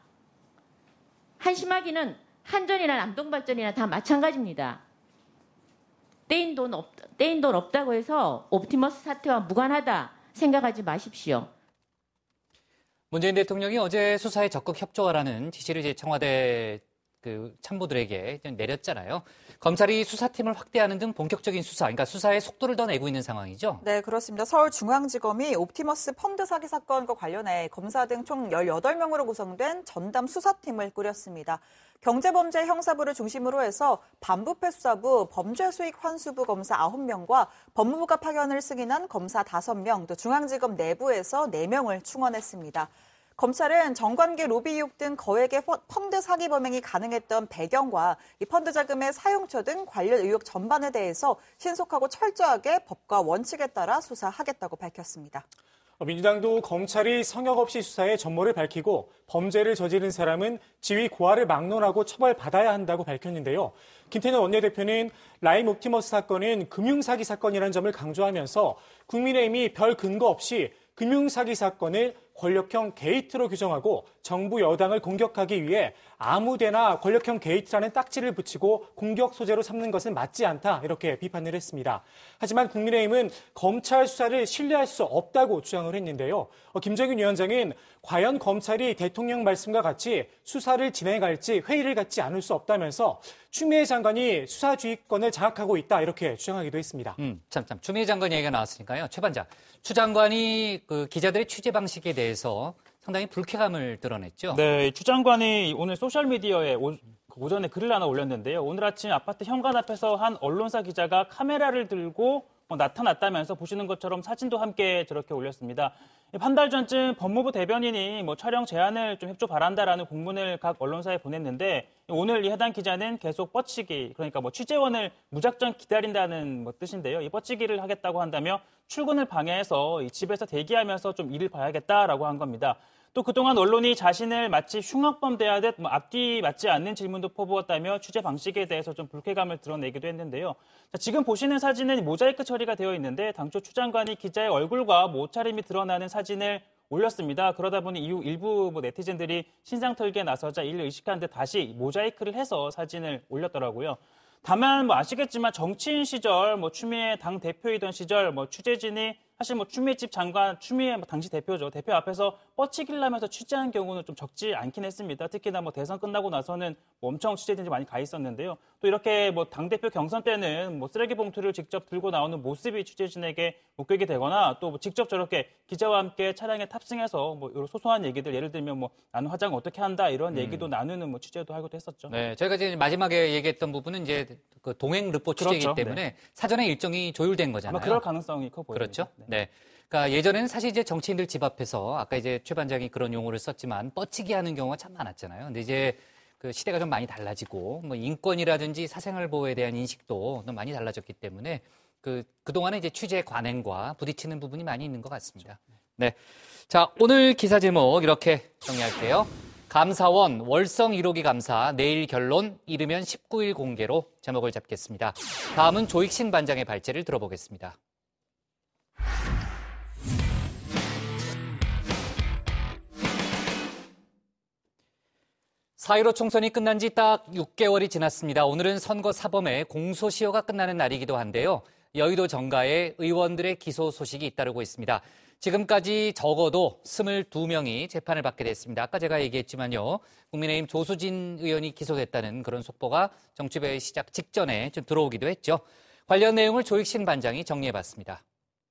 한심하기는 한전이나 남동발전이나 다 마찬가지입니다. 떼인 돈 없, 떼인 돈 없다고 해서 옵티머스 사태와 무관하다 생각하지 마십시오. 문재인 대통령이 어제 수사에 적극 협조하라는 지시를 이제 청와대 그 참모들에게 내렸잖아요. 검찰이 수사팀을 확대하는 등 본격적인 수사, 그러니까 수사의 속도를 더 내고 있는 상황이죠? 네, 그렇습니다. 서울중앙지검이 옵티머스 펀드 사기 사건과 관련해 검사 등 총 열여덟 명으로 구성된 전담 수사팀을 꾸렸습니다. 경제범죄 형사부를 중심으로 해서 반부패 수사부, 범죄수익 환수부 검사 아홉 명과 법무부가 파견을 승인한 검사 다섯 명, 또 중앙지검 내부에서 네 명을 충원했습니다. 검찰은 정관계 로비 의혹 등 거액의 펀드 사기 범행이 가능했던 배경과 이 펀드 자금의 사용처 등 관련 의혹 전반에 대해서 신속하고 철저하게 법과 원칙에 따라 수사하겠다고 밝혔습니다. 민주당도 검찰이 성역 없이 수사에 전모를 밝히고 범죄를 저지른 사람은 지위 고하를 막론하고 처벌받아야 한다고 밝혔는데요. 김태년 원내대표는 라임 옵티머스 사건은 금융사기 사건이라는 점을 강조하면서 국민의힘이 별 근거 없이 금융사기 사건을 권력형 게이트로 규정하고 정부 여당을 공격하기 위해 아무데나 권력형 게이트라는 딱지를 붙이고 공격 소재로 삼는 것은 맞지 않다 이렇게 비판을 했습니다. 하지만 국민의힘은 검찰 수사를 신뢰할 수 없다고 주장을 했는데요. 김정인 위원장은 과연 검찰이 대통령 말씀과 같이 수사를 진행할지 회의를 갖지 않을 수 없다면서 추미애 장관이 수사 주의권을 장악하고 있다 이렇게 주장하기도 했습니다. 음, 참, 참. 추미애 장관 얘기가 나왔으니까요. 최 반장, 추 장관이 그 기자들의 취재 방식에 대해서 상당히 불쾌감을 드러냈죠. 네, 추 장관이 오늘 소셜미디어에 오, 오전에 글을 하나 올렸는데요. 오늘 아침 아파트 현관 앞에서 한 언론사 기자가 카메라를 들고 뭐 나타났다면서 보시는 것처럼 사진도 함께 저렇게 올렸습니다. 한 달 전쯤 법무부 대변인이 뭐 촬영 제안을 좀 협조 바란다라는 공문을 각 언론사에 보냈는데 오늘 이 해당 기자는 계속 뻗치기, 그러니까 뭐 취재원을 무작정 기다린다는 뭐 뜻인데요. 이 뻗치기를 하겠다고 한다며 출근을 방해해서 이 집에서 대기하면서 좀 일을 봐야겠다라고 한 겁니다. 또 그동안 언론이 자신을 마치 흉악범 대하듯 뭐 앞뒤 맞지 않는 질문도 퍼부었다며 취재 방식에 대해서 좀 불쾌감을 드러내기도 했는데요. 자, 지금 보시는 사진은 모자이크 처리가 되어 있는데 당초 추 장관이 기자의 얼굴과 뭐 옷차림이 드러나는 사진을 올렸습니다. 그러다 보니 이후 일부 뭐 네티즌들이 신상 털기에 나서자 이를 의식한 듯 다시 모자이크를 해서 사진을 올렸더라고요. 다만 뭐 아시겠지만 정치인 시절, 뭐 추미애 당 대표이던 시절, 뭐 취재진이 사실 뭐 추미애 집 장관, 추미애 뭐 당시 대표죠. 대표 앞에서 뻗치기를 하면서 취재한 경우는 좀 적지 않긴 했습니다. 특히나 뭐 대선 끝나고 나서는 뭐 엄청 취재진이 많이 가 있었는데요. 또 이렇게 뭐 당대표 경선 때는 뭐 쓰레기 봉투를 직접 들고 나오는 모습이 취재진에게 목격이 되거나 또 뭐 직접 저렇게 기자와 함께 차량에 탑승해서 뭐 이런 소소한 얘기들, 예를 들면 뭐 나는 화장 어떻게 한다 이런 얘기도 음. 나누는 뭐 취재도 하기도 했었죠. 네, 저희가 이제 마지막에 얘기했던 부분은 이제 그 동행 르포 취재이기 그렇죠. 때문에 네. 사전에 일정이 조율된 거잖아요. 아마 그럴 가능성이 커 보여요. 그렇죠. 네. 네. 그러니까 예전에는 사실 이제 정치인들 집 앞에서 아까 이제 최 반장이 그런 용어를 썼지만 뻗치기 하는 경우가 참 많았잖아요. 근데 이제 그 시대가 좀 많이 달라지고 뭐 인권이라든지 사생활 보호에 대한 인식도 좀 많이 달라졌기 때문에 그 그동안에 이제 취재 관행과 부딪히는 부분이 많이 있는 것 같습니다. 네. 자, 오늘 기사 제목 이렇게 정리할게요. 감사원 월성 일 호기 감사 내일 결론 이르면 십구 일 공개로 제목을 잡겠습니다. 다음은 조익신 반장의 발제를 들어보겠습니다. 사 일오 총선이 끝난 지 딱 육 개월이 지났습니다. 오늘은 선거 사범의 공소시효가 끝나는 날이기도 한데요. 여의도 정가에 의원들의 기소 소식이 잇따르고 있습니다. 지금까지 적어도 스물두 명이 재판을 받게 됐습니다. 아까 제가 얘기했지만요. 국민의힘 조수진 의원이 기소됐다는 그런 속보가 정치배의 시작 직전에 좀 들어오기도 했죠. 관련 내용을 조익신 반장이 정리해봤습니다.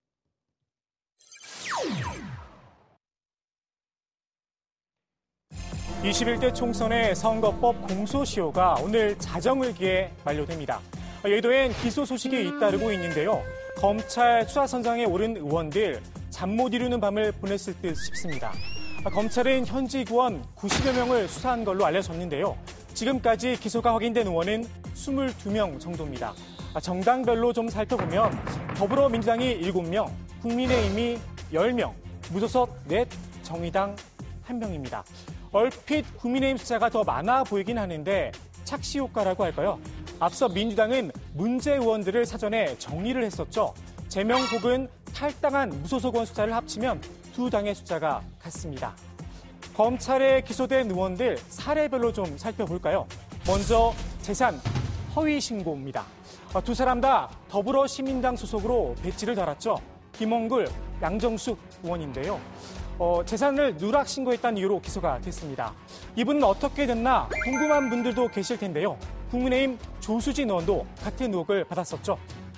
이십일 대 총선의 선거법 공소시효가 오늘 자정을 기해 만료됩니다. 여의도엔 기소 소식이 잇따르고 있는데요. 검찰 수사선상에 오른 의원들 잠 못 이루는 밤을 보냈을 듯 싶습니다. 검찰은 현직 의원 구십여 명을 수사한 걸로 알려졌는데요. 지금까지 기소가 확인된 의원은 스물두 명 정도입니다. 정당별로 좀 살펴보면 더불어민주당이 일곱 명, 국민의힘이 열 명, 무소속 넷, 정의당 한 명입니다. 얼핏 국민의힘 숫자가 더 많아 보이긴 하는데 착시 효과라고 할까요? 앞서 민주당은 문제 의원들을 사전에 정리를 했었죠. 제명 혹은 탈당한 무소속 의원 숫자를 합치면 두 당의 숫자가 같습니다. 검찰에 기소된 의원들 사례별로 좀 살펴볼까요? 먼저 재산 허위 신고입니다. 두 사람 다 더불어시민당 소속으로 배지를 달았죠. 김홍글, 양정숙 의원인데요. 어, 재산을 누락 신고했다는 이유로 기소가 됐습니다. 이분은 어떻게 됐나 궁금한 분들도 계실 텐데요. 국민의힘 조수진 의원도 같은 의혹을 받았었죠.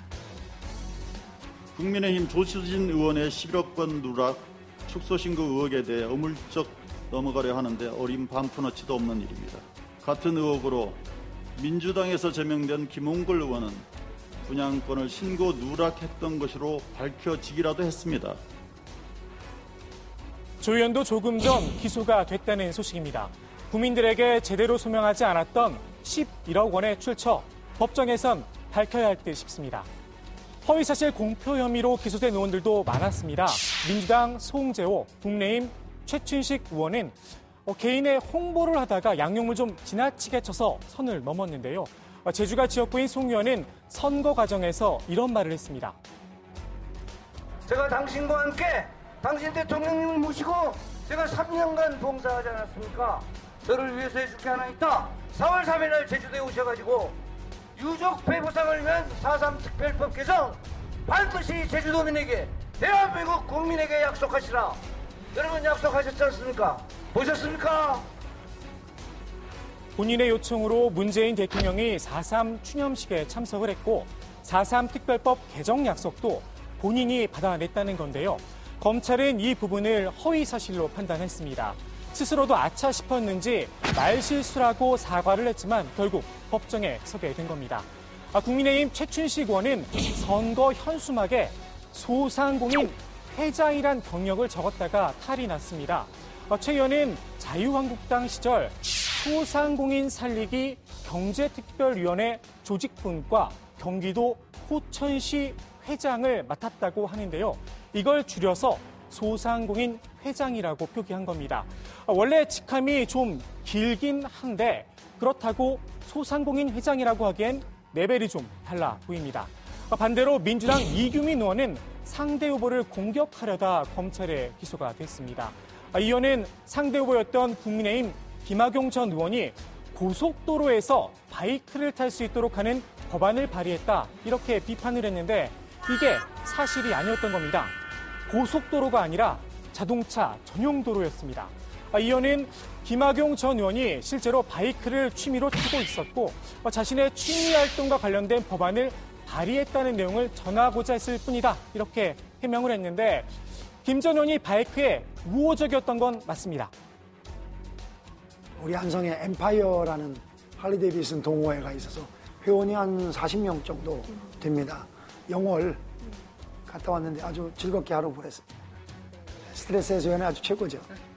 국민의힘 조수진 의원의 십일억 건 누락 축소신고 의혹에 대해 어물쩍 넘어가려 하는데 어린 반푼어치도 없는 일입니다. 같은 의혹으로 민주당에서 제명된 김홍글 의원은 분양권을 신고 누락했던 것으로 밝혀지기라도 했습니다. 조 의원도 조금 전 기소가 됐다는 소식입니다. 국민들에게 제대로 소명하지 않았던 십일억 원의 출처, 법정에선 밝혀야 할 듯 싶습니다. 허위사실 공표 혐의로 기소된 의원들도 많았습니다. 민주당 송재호, 국민의힘 최춘식 의원은 개인의 홍보를 하다가 양용을 좀 지나치게 쳐서 선을 넘었는데요. 제주가 지역구인 송 의원은 선거 과정에서 이런 말을 했습니다. 제가 당신과 함께 당신 대통령님을 모시고 제가 삼 년간 봉사하지 않았습니까? 저를 위해서 해줄 게 하나 있다. 사월 삼일 날 제주도에 오셔가지고 유족배 보상을 위한 사삼 특별법 개정 반드시 제주도민에게 대한민국 국민에게 약속하시라. 여러분 약속하셨지 않습니까? 보셨습니까? 본인의 요청으로 문재인 대통령이 사삼 추념식에 참석을 했고 사삼 특별법 개정 약속도 본인이 받아냈다는 건데요. 검찰은 이 부분을 허위 사실로 판단했습니다. 스스로도 아차 싶었는지 말실수라고 사과를 했지만 결국 법정에 서게 된 겁니다. 아, 국민의힘 최춘식 의원은 선거 현수막에 소상공인 회장이란 경력을 적었다가 탈이 났습니다. 아, 최 의원은 자유한국당 시절 소상공인 살리기 경제특별위원회 조직분과 경기도 포천시 회장을 맡았다고 하는데요. 이걸 줄여서 소상공인 회장이라고 표기한 겁니다. 원래 직함이 좀 길긴 한데 그렇다고 소상공인 회장이라고 하기엔 레벨이 좀 달라 보입니다. 반대로 민주당 이규민 의원은 상대 후보를 공격하려다 검찰에 기소가 됐습니다. 이 의원은 상대 후보였던 국민의힘 김학용 전 의원이 고속도로에서 바이크를 탈 수 있도록 하는 법안을 발의했다. 이렇게 비판을 했는데 이게 사실이 아니었던 겁니다. 고속도로가 아니라 자동차 전용 도로였습니다. 이 의원은 김학용 전 의원이 실제로 바이크를 취미로 타고 있었고 자신의 취미 활동과 관련된 법안을 발의했다는 내용을 전하고자 했을 뿐이다. 이렇게 해명을 했는데 김 전 의원이 바이크에 우호적이었던 건 맞습니다. 우리 안성에 엠파이어라는 할리데이비슨 동호회가 있어서 회원이 한 사십 명 정도 됩니다. 영월 갔다 왔는데 아주 즐겁게 하루 보냈습니다. 스트레스 해소에는 아주 최고죠.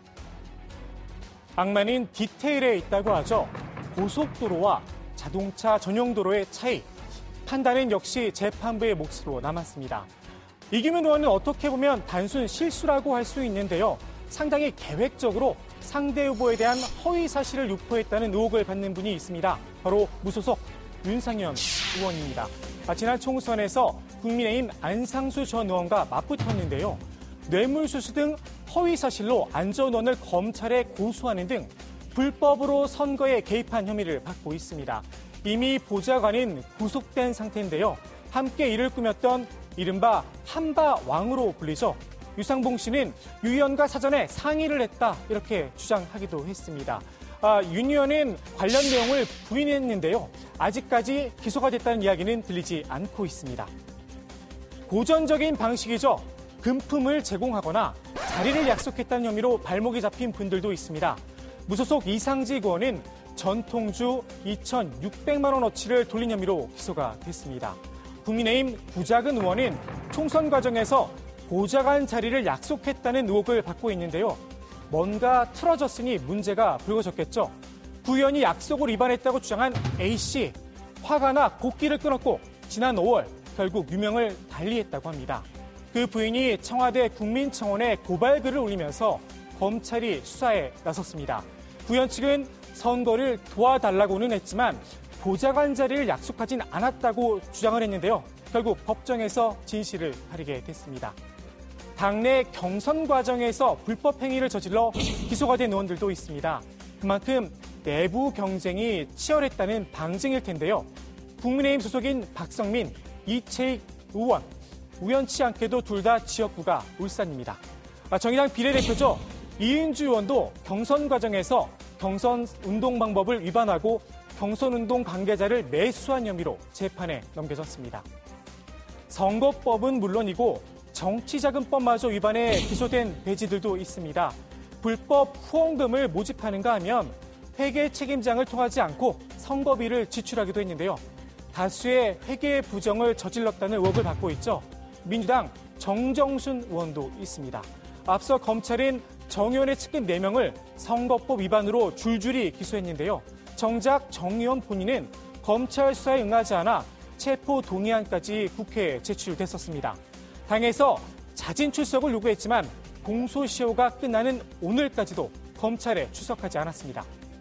악마는 디테일에 있다고 하죠. 고속도로와 자동차 전용 도로의 차이. 판단은 역시 재판부의 몫으로 남았습니다. 이규민 의원은 어떻게 보면 단순 실수라고 할 수 있는데요. 상당히 계획적으로 상대 후보에 대한 허위 사실을 유포했다는 의혹을 받는 분이 있습니다. 바로 무소속 윤상현 의원입니다. 지난 총선에서 국민의힘 안상수 전 의원과 맞붙었는데요. 뇌물수수 등 허위 사실로 안 전 의원을 검찰에 고소하는 등 불법으로 선거에 개입한 혐의를 받고 있습니다. 이미 보좌관은 구속된 상태인데요. 함께 일을 꾸몄던 이른바 한바왕으로 불리죠. 유상봉 씨는 유 의원과 사전에 상의를 했다 이렇게 주장하기도 했습니다. 아, 윤 의원은 관련 내용을 부인했는데요. 아직까지 기소가 됐다는 이야기는 들리지 않고 있습니다. 고전적인 방식이죠. 금품을 제공하거나 자리를 약속했다는 혐의로 발목이 잡힌 분들도 있습니다. 무소속 이상직 의원은 전통주 이천육백만 원어치를 돌린 혐의로 기소가 됐습니다. 국민의힘 구자근 의원은 총선 과정에서 보좌관 자리를 약속했다는 의혹을 받고 있는데요. 뭔가 틀어졌으니 문제가 불거졌겠죠. 구 의원이 약속을 위반했다고 주장한 A씨, 화가 나 곡기를 끊었고 지난 오월 결국 유명을 달리했다고 합니다. 그 부인이 청와대 국민청원에 고발글을 올리면서 검찰이 수사에 나섰습니다. 구 의원 측은 선거를 도와달라고는 했지만 보좌관 자리를 약속하진 않았다고 주장을 했는데요. 결국 법정에서 진실을 가리게 됐습니다. 당내 경선 과정에서 불법 행위를 저질러 기소가 된 의원들도 있습니다. 그만큼 내부 경쟁이 치열했다는 방증일 텐데요. 국민의힘 소속인 박성민, 이채익 의원, 우연치 않게도 둘 다 지역구가 울산입니다. 정의당 비례대표죠. 이은주 의원도 경선 과정에서 경선 운동 방법을 위반하고 경선 운동 관계자를 매수한 혐의로 재판에 넘겨졌습니다. 선거법은 물론이고 정치자금법마저 위반해 기소된 배지들도 있습니다. 불법 후원금을 모집하는가 하면 회계 책임장을 통하지 않고 선거비를 지출하기도 했는데요. 다수의 회계 부정을 저질렀다는 의혹을 받고 있죠. 민주당 정정순 의원도 있습니다. 앞서 검찰은 정 의원의 측근 네 명을 선거법 위반으로 줄줄이 기소했는데요. 정작 정 의원 본인은 검찰 수사에 응하지 않아 체포 동의안까지 국회에 제출됐었습니다. 당에서 자진 출석을 요구했지만 공소시효가 끝나는 오늘까지도 검찰에 출석하지 않았습니다.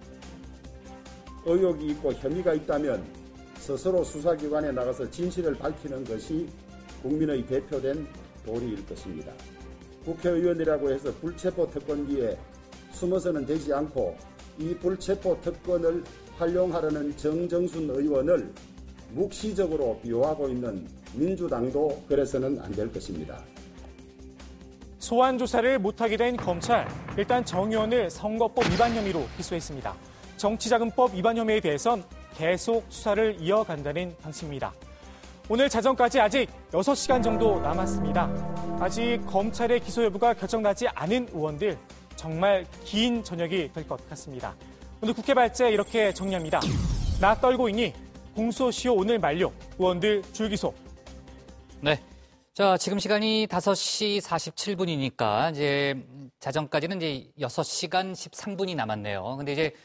의혹이 있고 혐의가 있다면 스스로 수사기관에 나가서 진실을 밝히는 것이 국민의 대표된 도리일 것입니다. 국회의원이라고 해서 불체포 특권기에 숨어서는 되지 않고 이 불체포 특권을 활용하려는 정정순 의원을 묵시적으로 비호하고 있는 민주당도 그래서는 안 될 것입니다. 소환 조사를 못하게 된 검찰, 일단 정 의원을 선거법 위반 혐의로 기소했습니다. 정치자금법 위반 혐의에 대해선 계속 수사를 이어간다는 방침입니다. 오늘 자정까지 아직 여섯 시간 정도 남았습니다. 아직 검찰의 기소 여부가 결정나지 않은 의원들, 정말 긴 저녁이 될 것 같습니다. 오늘 국회 발제 이렇게 정리합니다. 나 떨고 있니? 공소시효 오늘 만료. 의원들 줄기소. 네. 자, 지금 시간이 다섯 시 사십칠 분이니까 이제 자정까지는 이제 여섯 시간 십삼 분이 남았네요. 근데 이제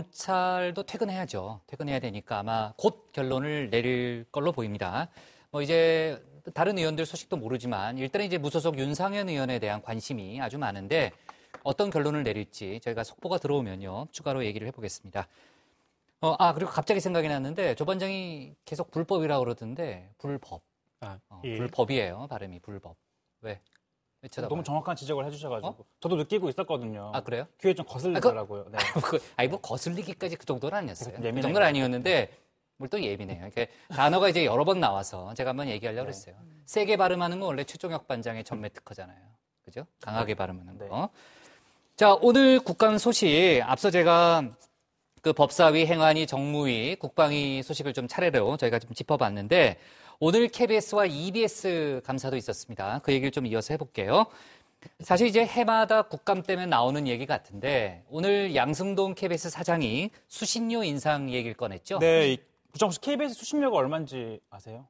검찰도 퇴근해야죠. 퇴근해야 되니까 아마 곧 결론을 내릴 걸로 보입니다. 뭐 이제 다른 의원들 소식도 모르지만 일단은 이제 무소속 윤상현 의원에 대한 관심이 아주 많은데 어떤 결론을 내릴지 저희가 속보가 들어오면요. 추가로 얘기를 해보겠습니다. 어, 아, 그리고 갑자기 생각이 났는데 조 반장이 계속 불법이라고 그러던데 불법. 아, 어, 예. 불법이에요. 발음이 불법. 왜? 왜 쳐다봐요? 너무 정확한 지적을 해주셔가지고 어? 저도 느끼고 있었거든요. 아, 그래요? 귀에 좀 거슬리더라고요. 네. 아니, 뭐 거슬리기까지 그 정도는 아니었어요. 그 예민해요. 정도는 아니었는데 뭘 또 예민해요. 이렇게 단어가 이제 여러 번 나와서 제가 한번 얘기하려고 그랬어요. 세게 발음하는 건 원래 최종혁 반장의 전매 특허잖아요. 그죠? 강하게 발음하는 거. 자, 오늘 국감 소식 앞서 제가 그 법사위, 행안위, 정무위, 국방위 소식을 좀 차례로 저희가 좀 짚어봤는데 오늘 케이비에스와 이비에스 감사도 있었습니다. 그 얘기를 좀 이어서 해볼게요. 사실 이제 해마다 국감 때문에 나오는 얘기 같은데 오늘 양승동 케이비에스 사장이 수신료 인상 얘기를 꺼냈죠? 네, 부장 혹시 케이비에스 수신료가 얼마인지 아세요?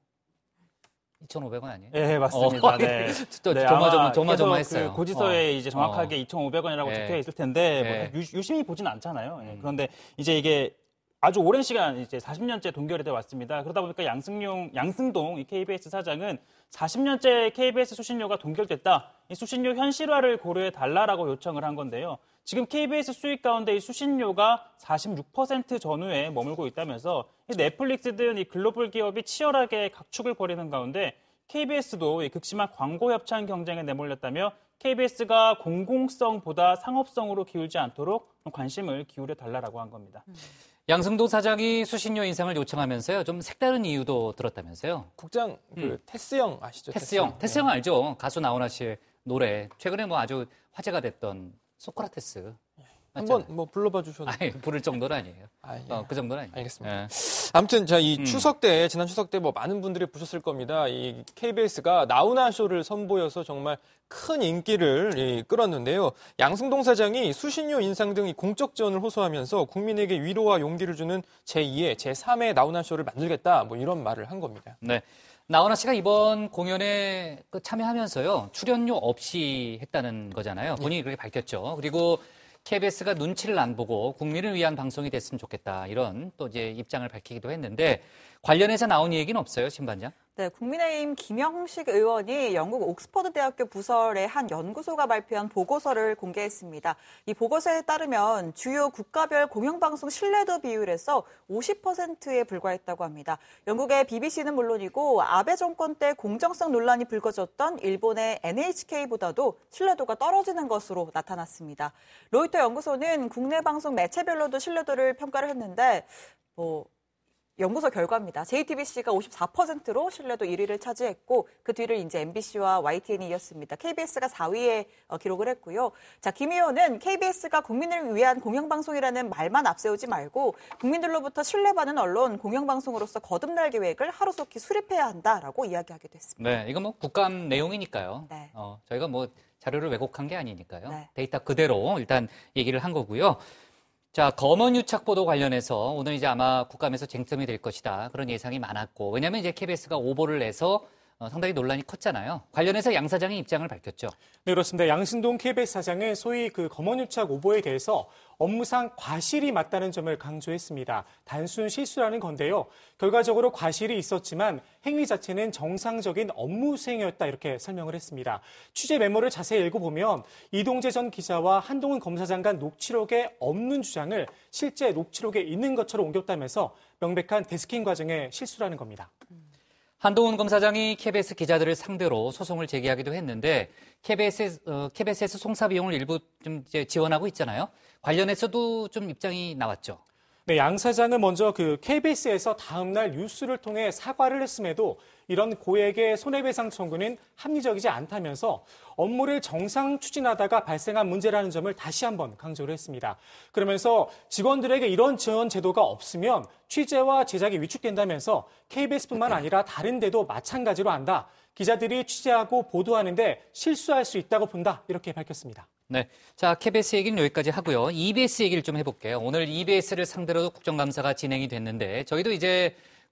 이천오백 원 아니에요? 네, 맞습니다. 어, 네. 또 네, 조마조마, 조마조마했어요. 그 고지서에 어. 이제 정확하게 어. 이천오백 원이라고 네. 적혀 있을 텐데 네. 뭐 유, 유심히 보진 않잖아요. 네. 그런데 이제 이게 아주 오랜 시간 이제 사십 년째 동결이 돼 왔습니다. 그러다 보니까 양승용, 양승동 이 케이비에스 사장은 사십 년째 케이비에스 수신료가 동결됐다. 이 수신료 현실화를 고려해 달라라고 요청을 한 건데요. 지금 케이비에스 수익 가운데 이 수신료가 사십육 퍼센트 전후에 머물고 있다면서 이 넷플릭스 등 이 글로벌 기업이 치열하게 각축을 벌이는 가운데 케이비에스도 이 극심한 광고 협찬 경쟁에 내몰렸다며 케이비에스가 공공성보다 상업성으로 기울지 않도록 관심을 기울여 달라라고 한 겁니다. 양승동 사장이 수신료 인상을 요청하면서요. 좀 색다른 이유도 들었다면서요. 국장 그 음. 테스형 아시죠? 테스형. 테스형 네. 알죠? 가수 나훈아 씨의 노래. 최근에 뭐 아주 화제가 됐던 소크라테스. 한번 뭐 불러봐 주셔도. 아니, 부를 정도는 아니에요. 아, 예. 어, 그 정도는 아니에요. 알겠습니다. 예. 아무튼 자, 이 음. 추석 때 지난 추석 때 뭐 많은 분들이 보셨을 겁니다. 이 케이비에스가 나훈아 쇼를 선보여서 정말 큰 인기를 예, 끌었는데요. 양승동 사장이 수신료 인상 등 이 공적 지원을 호소하면서 국민에게 위로와 용기를 주는 제이의 제삼의 나훈아 쇼를 만들겠다. 뭐 이런 말을 한 겁니다. 네. 나훈아 씨가 이번 공연에 그 참여하면서요. 출연료 없이 했다는 거잖아요. 본인이 그렇게 밝혔죠. 그리고 케이비에스가 눈치를 안 보고 국민을 위한 방송이 됐으면 좋겠다. 이런 또 이제 입장을 밝히기도 했는데 관련해서 나온 얘기는 없어요, 신 반장? 네, 국민의힘 김영식 의원이 영국 옥스퍼드 대학교 부설의 한 연구소가 발표한 보고서를 공개했습니다. 이 보고서에 따르면 주요 국가별 공영방송 신뢰도 비율에서 오십 퍼센트에 불과했다고 합니다. 영국의 비비씨는 물론이고 아베 정권 때 공정성 논란이 불거졌던 일본의 엔에이치케이보다도 신뢰도가 떨어지는 것으로 나타났습니다. 로이터 연구소는 국내 방송 매체별로도 신뢰도를 평가를 했는데 뭐 연구소 결과입니다. 제이티비씨가 오십사 퍼센트로 신뢰도 일 위를 차지했고 그 뒤를 이제 엠비씨와 와이티엔이 이었습니다. 케이비에스가 사 위에 기록을 했고요. 자, 김 의원은 케이비에스가 국민을 위한 공영방송이라는 말만 앞세우지 말고 국민들로부터 신뢰받는 언론, 공영방송으로서 거듭날 계획을 하루속히 수립해야 한다라고 이야기하기도 했습니다. 네, 이거 뭐 국감 내용이니까요. 네. 어, 저희가 뭐 자료를 왜곡한 게 아니니까요. 네. 데이터 그대로 일단 얘기를 한 거고요. 자, 검언 유착 보도 관련해서 오늘 이제 아마 국감에서 쟁점이 될 것이다. 그런 예상이 많았고. 왜냐하면 이제 케이비에스가 오보를 내서 어, 상당히 논란이 컸잖아요. 관련해서 양 사장이 입장을 밝혔죠. 네, 그렇습니다. 양승동 케이비에스 사장은 소위 그 검언유착 오보에 대해서 업무상 과실이 맞다는 점을 강조했습니다. 단순 실수라는 건데요. 결과적으로 과실이 있었지만 행위 자체는 정상적인 업무 수행이었다 이렇게 설명을 했습니다. 취재 메모를 자세히 읽어보면 이동재 전 기자와 한동훈 검사장 간 녹취록에 없는 주장을 실제 녹취록에 있는 것처럼 옮겼다면서 명백한 데스킹 과정의 실수라는 겁니다. 한동훈 검사장이 케이비에스 기자들을 상대로 소송을 제기하기도 했는데 케이비에스, 어, 케이비에스에서 송사 비용을 일부 좀 이제 지원하고 있잖아요. 관련해서도 좀 입장이 나왔죠. 네, 양 사장은 먼저 그 케이비에스에서 다음날 뉴스를 통해 사과를 했음에도 이런 고액의 손해배상 청구는 합리적이지 않다면서 업무를 정상 추진하다가 발생한 문제라는 점을 다시 한번 강조를 했습니다. 그러면서 직원들에게 이런 지원 제도가 없으면 취재와 제작이 위축된다면서 케이비에스뿐만 아니라 다른 데도 마찬가지로 한다. 기자들이 취재하고 보도하는데 실수할 수 있다고 본다. 이렇게 밝혔습니다. 네. 자, 케이비에스 얘기는 여기까지 하고요. 이비에스 얘기를 좀 해볼게요. 오늘 이비에스를 상대로 국정감사가 진행이 됐는데 저희도 이제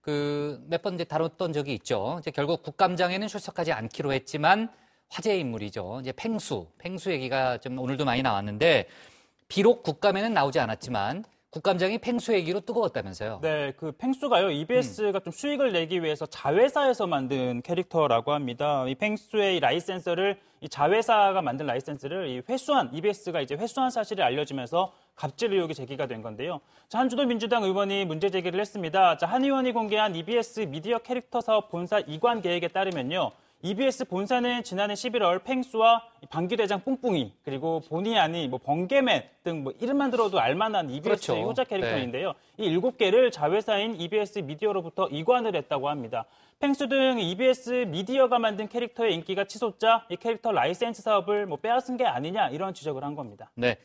그 몇 번 이제 다뤘던 적이 있죠. 이제 결국 국감장에는 출석하지 않기로 했지만 화제의 인물이죠. 이제 팽수, 팽수 얘기가 좀 오늘도 많이 나왔는데 비록 국감에는 나오지 않았지만 국감장이 팽수 얘기로 뜨거웠다면서요. 네, 그 팽수가요. 이비에스가 음. 좀 수익을 내기 위해서 자회사에서 만든 캐릭터라고 합니다. 이 팽수의 이 라이센스를 이 자회사가 만든 라이센스를 이 회수한 이비에스가 이제 회수한 사실이 알려지면서 갑질 의혹이 제기가 된 건데요. 자, 한주도 민주당 의원이 문제 제기를 했습니다. 자, 한 의원이 공개한 이비에스 미디어 캐릭터 사업 본사 이관 계획에 따르면요. 이비에스 본사는 지난해 십일월 팽수와 방귀대장 뿡뿡이 그리고 본의 아니 뭐 번개맨 등 뭐 이름만 들어도 알만한 이비에스의 그렇죠. 효자 캐릭터인데요. 네. 이 일곱 개를 자회사인 이비에스 미디어로부터 이관을 했다고 합니다. 팽수 등 이비에스 미디어가 만든 캐릭터의 인기가 치솟자 이 캐릭터 라이센스 사업을 뭐 빼앗은 게 아니냐 이런 지적을 한 겁니다. 네,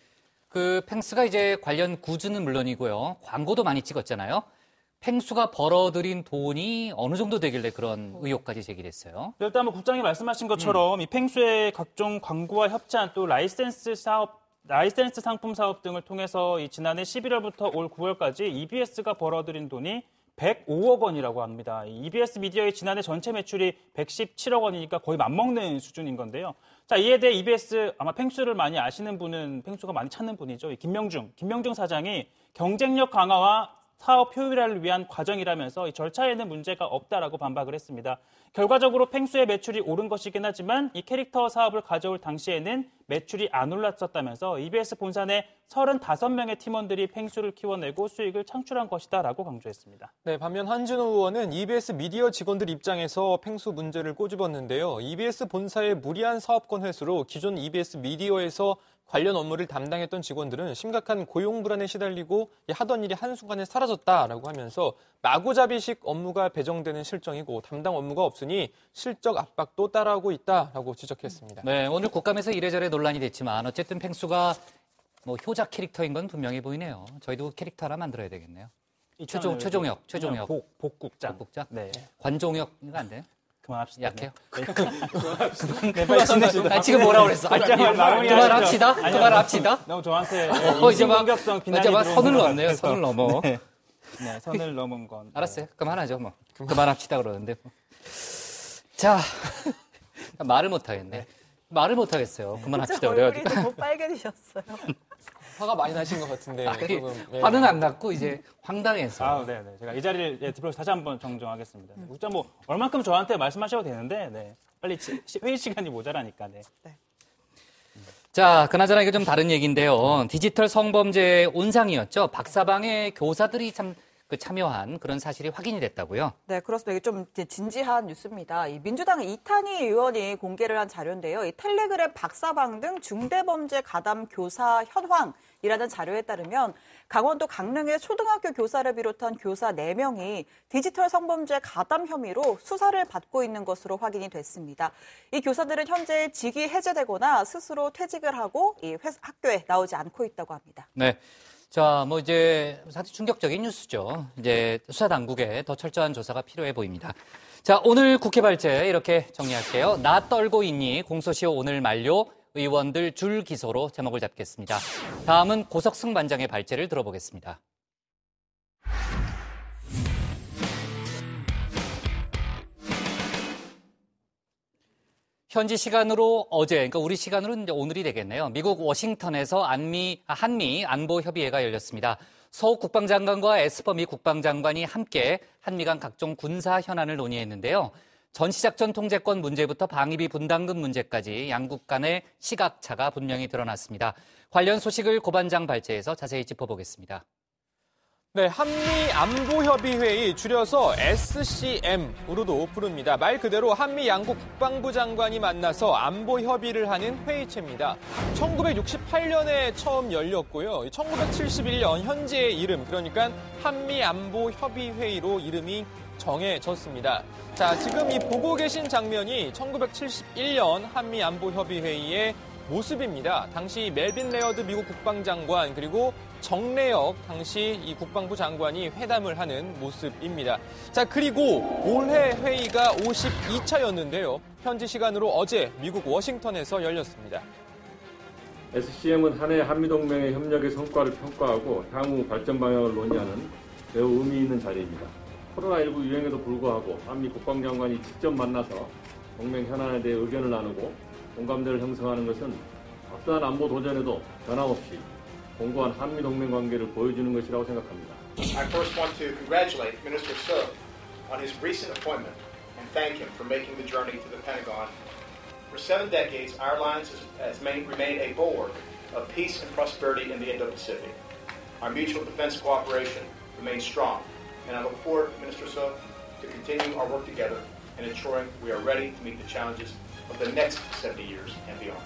그 팽수가 이제 관련 굿즈는 물론이고요. 광고도 많이 찍었잖아요. 팽수가 벌어들인 돈이 어느 정도 되길래 그런 의혹까지 제기됐어요? 일단 뭐 국장이 말씀하신 것처럼 음. 이 팽수의 각종 광고와 협찬 또 라이센스 사업, 라이센스 상품 사업 등을 통해서 이 지난해 십일월부터 올 구월까지 이비에스가 벌어들인 돈이 백오억 원이라고 합니다. 이 이비에스 미디어의 지난해 전체 매출이 백십칠억 원이니까 거의 맞먹는 수준인 건데요. 자, 이에 대해 이비에스 아마 팽수를 많이 아시는 분은 팽수가 많이 찾는 분이죠. 이 김명중, 김명중 사장이 경쟁력 강화와 사업 효율화를 위한 과정이라면서 이 절차에는 문제가 없다라고 반박을 했습니다. 결과적으로 팽수의 매출이 오른 것이긴 하지만 이 캐릭터 사업을 가져올 당시에는 매출이 안 올랐었다면서 이비에스 본사 내 서른다섯 명의 팀원들이 팽수를 키워내고 수익을 창출한 것이다라고 강조했습니다. 네, 반면 한준호 의원은 이비에스 미디어 직원들 입장에서 팽수 문제를 꼬집었는데요. 이비에스 본사의 무리한 사업권 회수로 기존 이비에스 미디어에서 관련 업무를 담당했던 직원들은 심각한 고용 불안에 시달리고 하던 일이 한순간에 사라졌다라고 하면서 마구잡이식 업무가 배정되는 실정이고 담당 업무가 없으니 실적 압박도 따라오고 있다라고 지적했습니다. 네, 오늘 국감에서 이래저래 논란이 됐지만 어쨌든 팽수가 뭐 효자 캐릭터인 건 분명해 보이네요. 저희도 캐릭터 하나 만들어야 되겠네요. 최종, 최종혁, 최종혁. 복, 복국장. 복국장? 네. 관종혁, 이거 안 돼요? 그만합시다. 약해요? 네, 빨리 지내시다. 아, 지금 뭐라 그랬어? 아니, 그만합시다. 그만합시다. 너무 저한테 어, 이제 막, 공격성 비난이 이제 막 선을 들어오는 넘네요. 선을 넘어. 네. 네, 선을 넘은 건. 알았어요. 그만하죠, 뭐. 그만합시다 그러는데. 자, 말을 못 하겠네. 말을 못 하겠어요. 그만합시다 그래가지고. 얼굴이 너무 빨개지셨어요. 화가 많이 나신 것 같은데요. 아, 네. 화는 안 났고 이제 황당해서. 아, 네, 네. 제가 이 자리를 예, 들어서 다시 한번 정정하겠습니다. 음. 국장 뭐 얼만큼 저한테 말씀하셔도 되는데, 네. 빨리 치, 회의 시간이 모자라니까. 네. 네. 자, 그나저나 이거 좀 다른 얘기인데요. 디지털 성범죄 온상이었죠. 박사방의 교사들이 참 그 참여한 그런 사실이 확인이 됐다고요? 네, 그렇습니다. 이게 좀 진지한 뉴스입니다. 이 민주당 이탄희 의원이 공개를 한 자료인데요. 이 텔레그램 박사방 등 중대범죄 가담 교사 현황이라는 자료에 따르면 강원도 강릉의 초등학교 교사를 비롯한 교사 네 명이 디지털 성범죄 가담 혐의로 수사를 받고 있는 것으로 확인이 됐습니다. 이 교사들은 현재 직위 해제되거나 스스로 퇴직을 하고 이 회사, 학교에 나오지 않고 있다고 합니다. 네. 자, 뭐 이제 사실 충격적인 뉴스죠. 이제 수사 당국에 더 철저한 조사가 필요해 보입니다. 자, 오늘 국회 발제 이렇게 정리할게요. 나 떨고 있니? 공소시효 오늘 만료. 의원들 줄 기소로 제목을 잡겠습니다. 다음은 고석승 반장의 발제를 들어보겠습니다. 현지 시간으로 어제, 그러니까 우리 시간으로는 이제 오늘이 되겠네요. 미국 워싱턴에서 한미, 한미 안보협의회가 열렸습니다. 서 국방장관과 에스퍼 미 국방장관이 함께 한미 간 각종 군사 현안을 논의했는데요. 전시작전 통제권 문제부터 방위비 분담금 문제까지 양국 간의 시각차가 분명히 드러났습니다. 관련 소식을 고 반장 발제해서 자세히 짚어보겠습니다. 네, 한미안보협의회의 줄여서 에스씨엠으로도 부릅니다. 말 그대로 한미 양국 국방부 장관이 만나서 안보 협의를 하는 회의체입니다. 천구백육십팔 년에 처음 열렸고요. 천구백칠십일 년 현재의 이름, 그러니까 한미안보협의회의로 이름이 정해졌습니다. 자, 지금 이 보고 계신 장면이 천구백칠십일 년 한미안보협의회의의 모습입니다. 당시 멜빈 레어드 미국 국방장관 그리고 정래역 당시 이 국방부 장관이 회담을 하는 모습입니다. 자, 그리고 올해 회의가 오십이 차였는데요. 현지 시간으로 어제 미국 워싱턴에서 열렸습니다. 에스씨엠은 한 해 한미동맹의 협력의 성과를 평가하고 향후 발전 방향을 논의하는 매우 의미 있는 자리입니다. 코로나십구 유행에도 불구하고 한미 국방장관이 직접 만나서 동맹 현안에 대해 의견을 나누고 공감대를 형성하는 것은 어떠한 안보 도전에도 변함없이 공고한 한미 동맹 관계를 보여주는 것이라고 생각합니다. I first want to congratulate Minister Seo on his recent appointment and thank him for making the journey to the Pentagon. For seven decades, our alliance has remained a bulwark of peace and prosperity in the Indo-Pacific. Our mutual defense cooperation remains strong, and I look forward, Minister Seo, to continuing our work together and ensuring we are ready to meet the challenges of the next seventy years and beyond.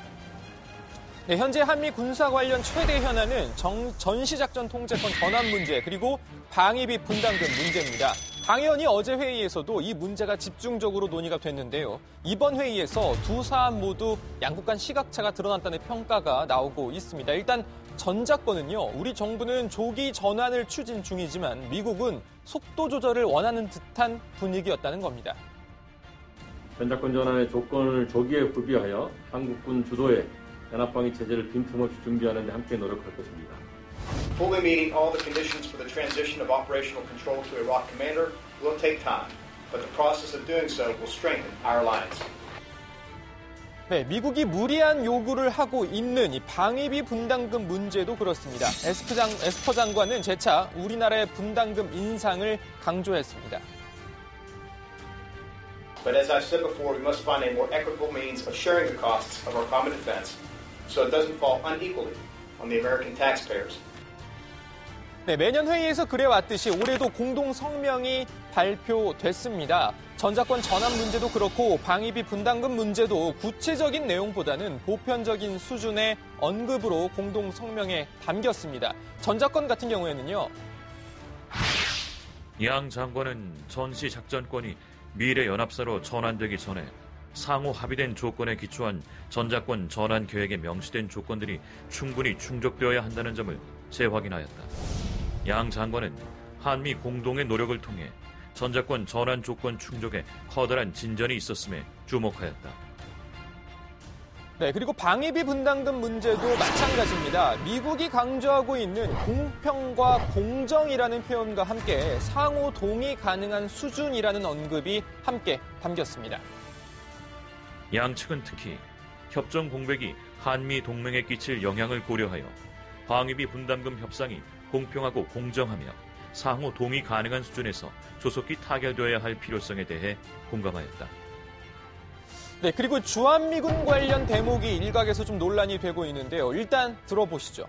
네, 현재 한미 군사 관련 최대 현안은 정, 전시작전 통제권 전환 문제 그리고 방위비 분담금 문제입니다. 당연히 어제 회의에서도 이 문제가 집중적으로 논의가 됐는데요. 이번 회의에서 두 사안 모두 양국 간 시각차가 드러났다는 평가가 나오고 있습니다. 일단 전작권은요. 우리 정부는 조기 전환을 추진 중이지만 미국은 속도 조절을 원하는 듯한 분위기였다는 겁니다. 전작권 전환의 조건을 조기에 구비하여 한국군 주도의 연합방위 체제를 빈틈없이 준비하는 데 함께 노력할 것입니다. Fully meeting all the conditions for the transition of operational control to Iraq commander will take time, but the process of doing so will strengthen our alliance. 네, 미국이 무리한 요구를 하고 있는 이 방위비 분담금 문제도 그렇습니다. 에스퍼, 장, 에스퍼 장관은 재차 우리나라의 분담금 인상을 강조했습니다. But as I said before, we must find a more equitable means of sharing the costs of our common defense so it doesn't fall unequally on the American taxpayers. 네, 매년 회의에서 그래왔듯이 올해도 공동 성명이 발표됐습니다. 전작권 전환 문제도 그렇고 방위비 분담금 문제도 구체적인 내용보다는 보편적인 수준의 언급으로 공동 성명에 담겼습니다. 전작권 같은 경우에는요. 양 장관은 전시 작전권이 미래 연합사로 전환되기 전에 상호 합의된 조건에 기초한 전작권 전환 계획에 명시된 조건들이 충분히 충족되어야 한다는 점을 재확인하였다. 양 장관은 한미 공동의 노력을 통해 전작권 전환 조건 충족에 커다란 진전이 있었음에 주목하였다. 네, 그리고 방위비 분담금 문제도 마찬가지입니다. 미국이 강조하고 있는 공평과 공정이라는 표현과 함께 상호 동의 가능한 수준이라는 언급이 함께 담겼습니다. 양측은 특히 협정 공백이 한미 동맹에 끼칠 영향을 고려하여 방위비 분담금 협상이 공평하고 공정하며 상호 동의 가능한 수준에서 조속히 타결되어야 할 필요성에 대해 공감하였다. 네, 그리고 주한미군 관련 대목이 일각에서 좀 논란이 되고 있는데요. 일단 들어보시죠.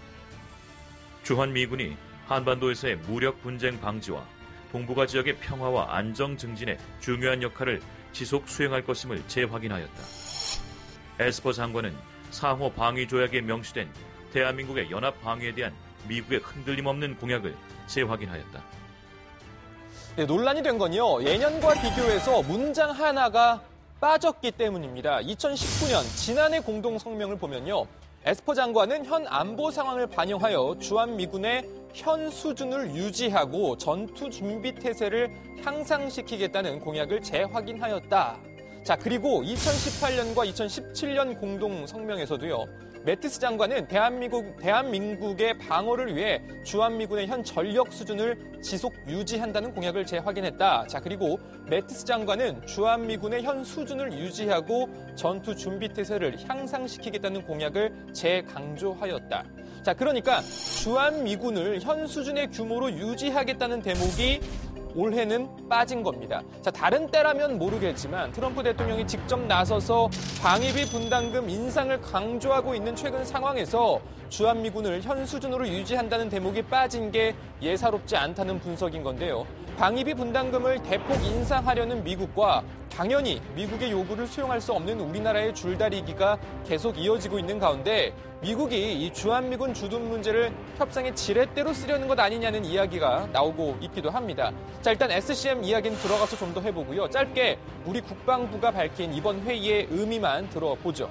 주한미군이 한반도에서의 무력 분쟁 방지와 동북아 지역의 평화와 안정 증진에 중요한 역할을 지속 수행할 것임을 재확인하였다. 에스퍼 장관은 상호 방위 조약에 명시된 대한민국의 연합 방위에 대한 미국의 흔들림 없는 공약을 재확인하였다. 네, 논란이 된 건요. 예년과 비교해서 문장 하나가 빠졌기 때문입니다. 이천십구 년 지난해 공동 성명을 보면요. 에스퍼 장관은 현 안보 상황을 반영하여 주한미군의 현 수준을 유지하고 전투 준비 태세를 향상시키겠다는 공약을 재확인하였다. 자, 그리고 이천십팔 년과 이천십칠 년 공동 성명에서도요. 매티스 장관은 대한민국, 대한민국의 방어를 위해 주한미군의 현 전력 수준을 지속 유지한다는 공약을 재확인했다. 자, 그리고 매티스 장관은 주한미군의 현 수준을 유지하고 전투 준비 태세를 향상시키겠다는 공약을 재강조하였다. 자, 그러니까 주한미군을 현 수준의 규모로 유지하겠다는 대목이 올해는 빠진 겁니다. 자, 다른 때라면 모르겠지만 트럼프 대통령이 직접 나서서 방위비 분담금 인상을 강조하고 있는 최근 상황에서 주한미군을 현 수준으로 유지한다는 대목이 빠진 게 예사롭지 않다는 분석인 건데요. 방위비 분담금을 대폭 인상하려는 미국과 당연히 미국의 요구를 수용할 수 없는 우리나라의 줄다리기가 계속 이어지고 있는 가운데 미국이 이 주한미군 주둔 문제를 협상의 지렛대로 쓰려는 것 아니냐는 이야기가 나오고 있기도 합니다. 자, 일단 에스씨엠 이야기는 들어가서 좀 더 해보고요. 짧게 우리 국방부가 밝힌 이번 회의의 의미만 들어보죠.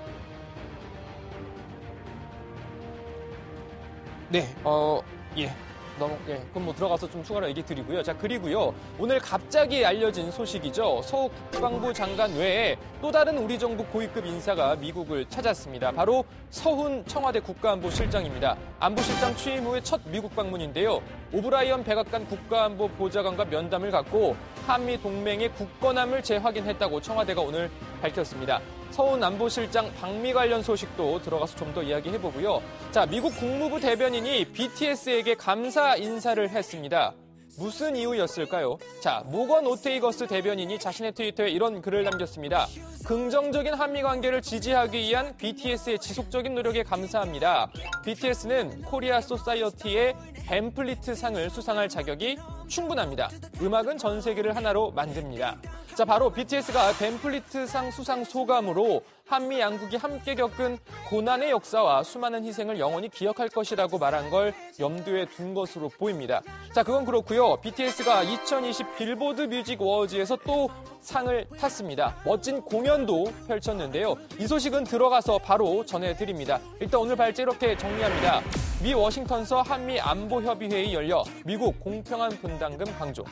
네, 어, 예. 너무, 예, 그럼 뭐 들어가서 좀 추가로 얘기 드리고요. 자, 그리고요. 오늘 갑자기 알려진 소식이죠. 서 국방부 장관 외에 또 다른 우리 정부 고위급 인사가 미국을 찾았습니다. 바로 서훈 청와대 국가안보실장입니다. 안보실장 취임 후에 첫 미국 방문인데요. 오브라이언 백악관 국가안보 보좌관과 면담을 갖고 한미 동맹의 굳건함을 재확인했다고 청와대가 오늘 밝혔습니다. 서훈 안보실장 방미 관련 소식도 들어가서 좀 더 이야기해보고요. 자, 미국 국무부 대변인이 비티에스에게 감사 인사를 했습니다. 무슨 이유였을까요? 자, 모건 오테이거스 대변인이 자신의 트위터에 이런 글을 남겼습니다. 긍정적인 한미 관계를 지지하기 위한 비티에스의 지속적인 노력에 감사합니다. 비티에스는 코리아 소사이어티의 벤플리트 상을 수상할 자격이 충분합니다. 음악은 전 세계를 하나로 만듭니다. 자, 바로 비티에스가 벤플리트상 수상 소감으로 한미 양국이 함께 겪은 고난의 역사와 수많은 희생을 영원히 기억할 것이라고 말한 걸 염두에 둔 것으로 보입니다. 자, 그건 그렇고요. 비티에스가 이천이십 빌보드 뮤직 어워즈에서 또 상을 탔습니다. 멋진 공연도 펼쳤는데요. 이 소식은 들어가서 바로 전해드립니다. 일단 오늘 발제 이렇게 정리합니다. 미 워싱턴서 한미 안보협의회의 열려 미국 공평한 분담금 강조.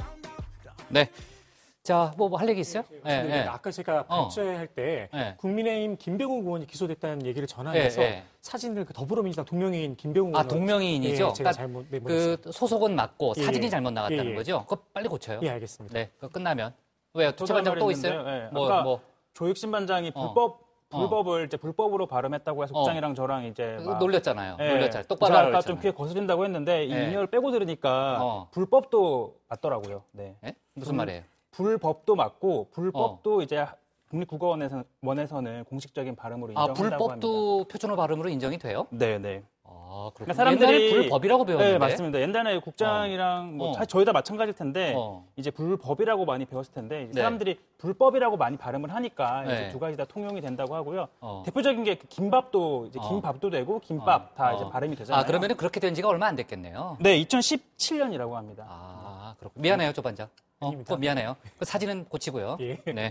네. 자, 뭐, 뭐 할 얘기 있어요? 네, 네. 아까 제가 발제할 때 어. 네. 국민의힘 김병욱 의원이 기소됐다는 얘기를 전하면서 네, 네. 사진을 그 더불어민주당 동명이인 김병욱 아, 의원. 동명이인이죠? 예, 제가 그러니까 잘못 네, 그 소속은 맞고 예, 사진이 예. 잘못 나갔다는 예, 예. 거죠? 그거 빨리 고쳐요. 예, 알겠습니다. 네, 그거 끝나면. 왜요? 최반장 또 있어요? 네. 뭐, 아까 뭐. 조익신 반장이 어. 불법 어. 불법을 이제 불법으로 발음했다고 해서 어. 국장이랑 저랑 이제 막 놀렸잖아요. 예. 놀렸잖아요. 똑바로 제가 아까 하라고 좀 귀에 거슬린다고 했는데 이 예. 인연을 빼고 들으니까 어. 불법도 맞더라고요. 네. 예? 무슨 불- 말이에요? 불법도 맞고 불법도 이제 국립국어원에서 원에서는 공식적인 발음으로 아, 인정한다고 합니다. 불법도 표준어 발음으로 인정이 돼요? 네, 네. 아, 그렇군요. 그러니까 사람들이 옛날에 불법이라고 배웠는데. 네, 맞습니다. 옛날에 국장이랑 뭐 어. 다- 저희 다 마찬가지일 텐데 어. 이제 불법이라고 많이 배웠을 텐데 이제 네. 사람들이 불법이라고 많이 발음을 하니까 네. 이제 두 가지 다 통용이 된다고 하고요. 어. 대표적인 게 김밥도 이제 어. 김밥도 되고 김밥 어. 다 어. 이제 발음이 되잖아요. 아, 그러면은 그렇게 된 지가 얼마 안 됐겠네요. 네, 이천십칠 년이라고 합니다. 아, 그렇군. 미안해요, 조반장. 어, 어, 미안해요. 그 사진은 고치고요. 예. 네.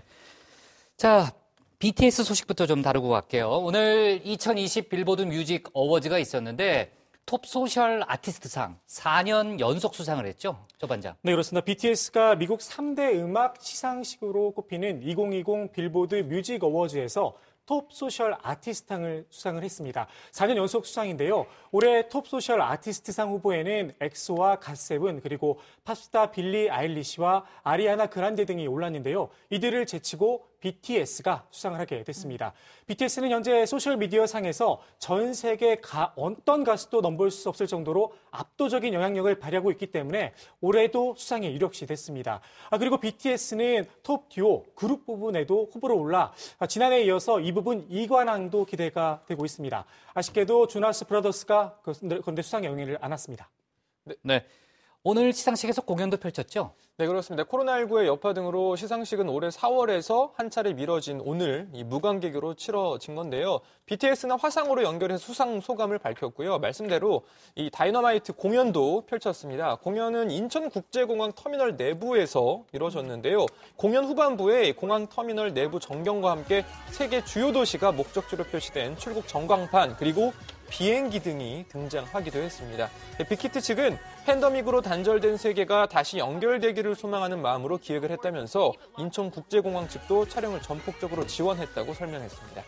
자, 비티에스 소식부터 좀 다루고 갈게요. 오늘 이천이십 빌보드 뮤직 어워즈가 있었는데 톱 소셜 아티스트상 사 년 연속 수상을 했죠, 조반장. 네, 그렇습니다. 비티에스가 미국 삼 대 음악 시상식으로 꼽히는 이천이십 빌보드 뮤직 어워즈에서 톱 소셜 아티스트상을 수상을 했습니다. 사 년 연속 수상인데요. 올해 톱 소셜 아티스트상 후보에는 엑소와 갓세븐 그리고 팝스타 빌리 아일리시와 아리아나 그란데 등이 올랐는데요. 이들을 제치고 비티에스가 수상을 하게 됐습니다. 비티에스는 현재 소셜미디어 상에서 전 세계 가, 어떤 가수도 넘볼 수 없을 정도로 압도적인 영향력을 발휘하고 있기 때문에 올해도 수상에 이력시 됐습니다. 아, 그리고 비티에스는 톱 듀오, 그룹 부분에도 후보로 올라 아, 지난해에 이어서 이 부분 이관왕도 기대가 되고 있습니다. 아쉽게도 조나스 브라더스가 그런데 수상에 영향을 안 왔습니다. 네. 네. 오늘 시상식에서 공연도 펼쳤죠? 네, 그렇습니다. 코로나십구의 여파 등으로 시상식은 올해 사월에서 한 차례 미뤄진 오늘 이 무관객으로 치러진 건데요. 비티에스는 화상으로 연결해서 수상 소감을 밝혔고요. 말씀대로 이 다이너마이트 공연도 펼쳤습니다. 공연은 인천국제공항 터미널 내부에서 이루어졌는데요. 공연 후반부에 공항 터미널 내부 전경과 함께 세계 주요 도시가 목적지로 표시된 출국 전광판 그리고 비행기 등이 등장하기도 했습니다. 빅히트 측은 팬데믹으로 단절된 세계가 다시 연결되기를 소망하는 마음으로 기획을 했다면서 인천국제공항 측도 촬영을 전폭적으로 지원했다고 설명했습니다.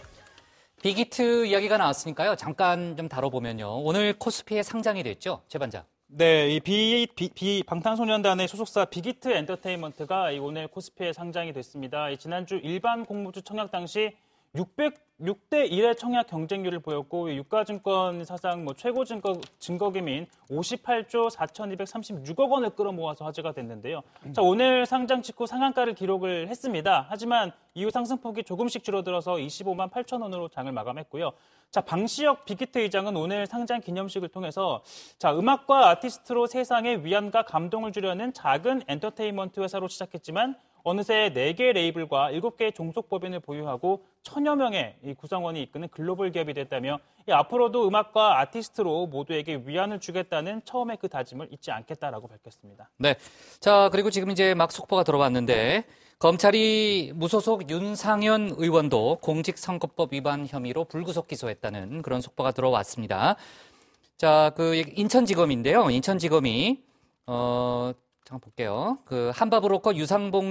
빅히트 이야기가 나왔으니까요. 잠깐 좀 다뤄보면요. 오늘 코스피에 상장이 됐죠, 최반장. 네, 이 비, 비, 비 방탄소년단의 소속사 빅히트 엔터테인먼트가 이 오늘 코스피에 상장이 됐습니다. 이 지난주 일반 공모주 청약 당시 육 대 일의 청약 경쟁률을 보였고 유가증권 사상 뭐 최고 증거, 증거금인 오십팔조 사천이백삼십육억 원을 끌어모아서 화제가 됐는데요. 음. 자, 오늘 상장 직후 상한가를 기록을 했습니다. 하지만 이후 상승폭이 조금씩 줄어들어서 이십오만 팔천 원으로 장을 마감했고요. 자, 방시혁 빅히트 의장은 오늘 상장 기념식을 통해서 자, 음악과 아티스트로 세상의 위안과 감동을 주려는 작은 엔터테인먼트 회사로 시작했지만 어느새 네 개 레이블과 일곱 개의 종속법인을 보유하고 천여 명의 이 구성원이 이끄는 글로벌 기업이 됐다며 이 앞으로도 음악과 아티스트로 모두에게 위안을 주겠다는 처음의 그 다짐을 잊지 않겠다라고 밝혔습니다. 네. 자, 그리고 지금 이제 막 속보가 들어왔는데 검찰이 무소속 윤상현 의원도 공직선거법 위반 혐의로 불구속 기소했다는 그런 속보가 들어왔습니다. 자, 그 인천지검인데요. 인천지검이 어 잠깐 볼게요. 그 한바브로커 유상봉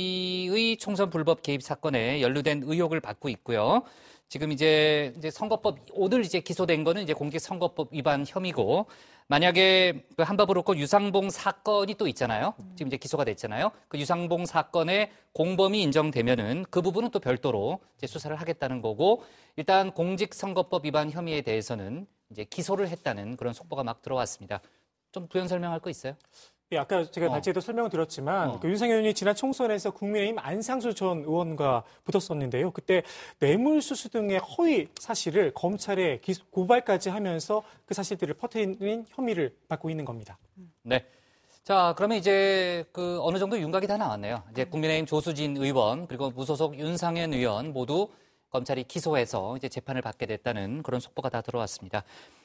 씨의 총선 불법 개입 사건에 연루된 의혹을 받고 있고요. 지금 이제 이제 선거법 오늘 이제 기소된 거는 이제 공직선거법 위반 혐의고 만약에 그 한바브로커 유상봉 사건이 또 있잖아요. 지금 이제 기소가 됐잖아요. 그 유상봉 사건의 공범이 인정되면은 그 부분은 또 별도로 이제 수사를 하겠다는 거고 일단 공직선거법 위반 혐의에 대해서는 이제 기소를 했다는 그런 속보가 막 들어왔습니다. 좀 부연 설명할 거 있어요? 예, 아까 제가 발제에도 어. 설명을 드렸지만 어. 그 윤상현 의원이 지난 총선에서 국민의힘 안상수 전 의원과 붙었었는데요. 그때 뇌물수수 등의 허위 사실을 검찰에 기소, 고발까지 하면서 그 사실들을 퍼뜨리는 혐의를 받고 있는 겁니다. 네. 자, 그러면 이제 그 어느 정도 윤곽이 다 나왔네요. 이제 국민의힘 조수진 의원 그리고 무소속 윤상현 의원 모두 검찰이 기소해서 이제 재판을 받게 됐다는 그런 속보가 다 들어왔습니다.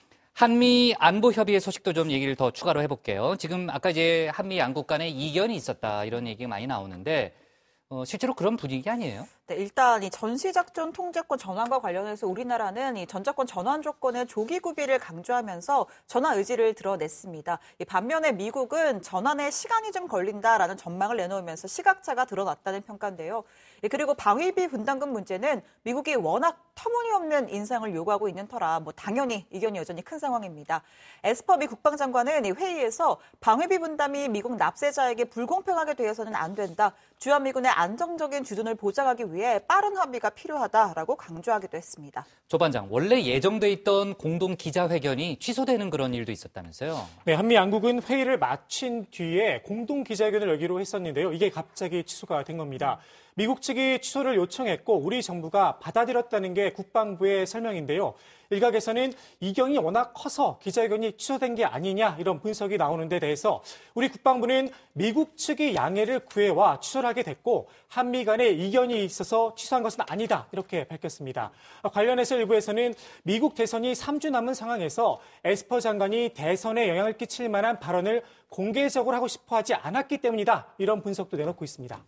한미 안보 협의회 소식도 좀 얘기를 더 추가로 해볼게요. 지금 아까 이제 한미 양국 간에 이견이 있었다 이런 얘기가 많이 나오는데 어, 실제로 그런 분위기 아니에요? 네, 일단 이 전시작전 통제권 전환과 관련해서 우리나라는 이 전작권 전환 조건의 조기 구비를 강조하면서 전환 의지를 드러냈습니다. 이 반면에 미국은 전환에 시간이 좀 걸린다라는 전망을 내놓으면서 시각차가 드러났다는 평가인데요. 예, 그리고 방위비 분담금 문제는 미국이 워낙 터무니없는 인상을 요구하고 있는 터라 뭐 당연히 이견이 여전히 큰 상황입니다. 에스퍼 미 국방장관은 이 회의에서 방위비 분담이 미국 납세자에게 불공평하게 되어서는 안 된다. 주한미군의 안정적인 주둔을 보장하기 위해 빠른 합의가 필요하다라고 강조하기도 했습니다. 조 반장, 원래 예정돼 있던 공동 기자회견이 취소되는 그런 일도 있었다면서요? 네, 한미 양국은 회의를 마친 뒤에 공동 기자회견을 열기로 했었는데요. 이게 갑자기 취소가 된 겁니다. 미국 측이 취소를 요청했고 우리 정부가 받아들였다는 게 국방부의 설명인데요. 일각에서는 이견이 워낙 커서 기자회견이 취소된 게 아니냐 이런 분석이 나오는 데 대해서 우리 국방부는 미국 측이 양해를 구해와 취소를 하게 됐고 한미 간에 이견이 있어서 취소한 것은 아니다 이렇게 밝혔습니다. 관련해서 일부에서는 미국 대선이 삼 주 남은 상황에서 에스퍼 장관이 대선에 영향을 끼칠 만한 발언을 공개적으로 하고 싶어 하지 않았기 때문이다 이런 분석도 내놓고 있습니다.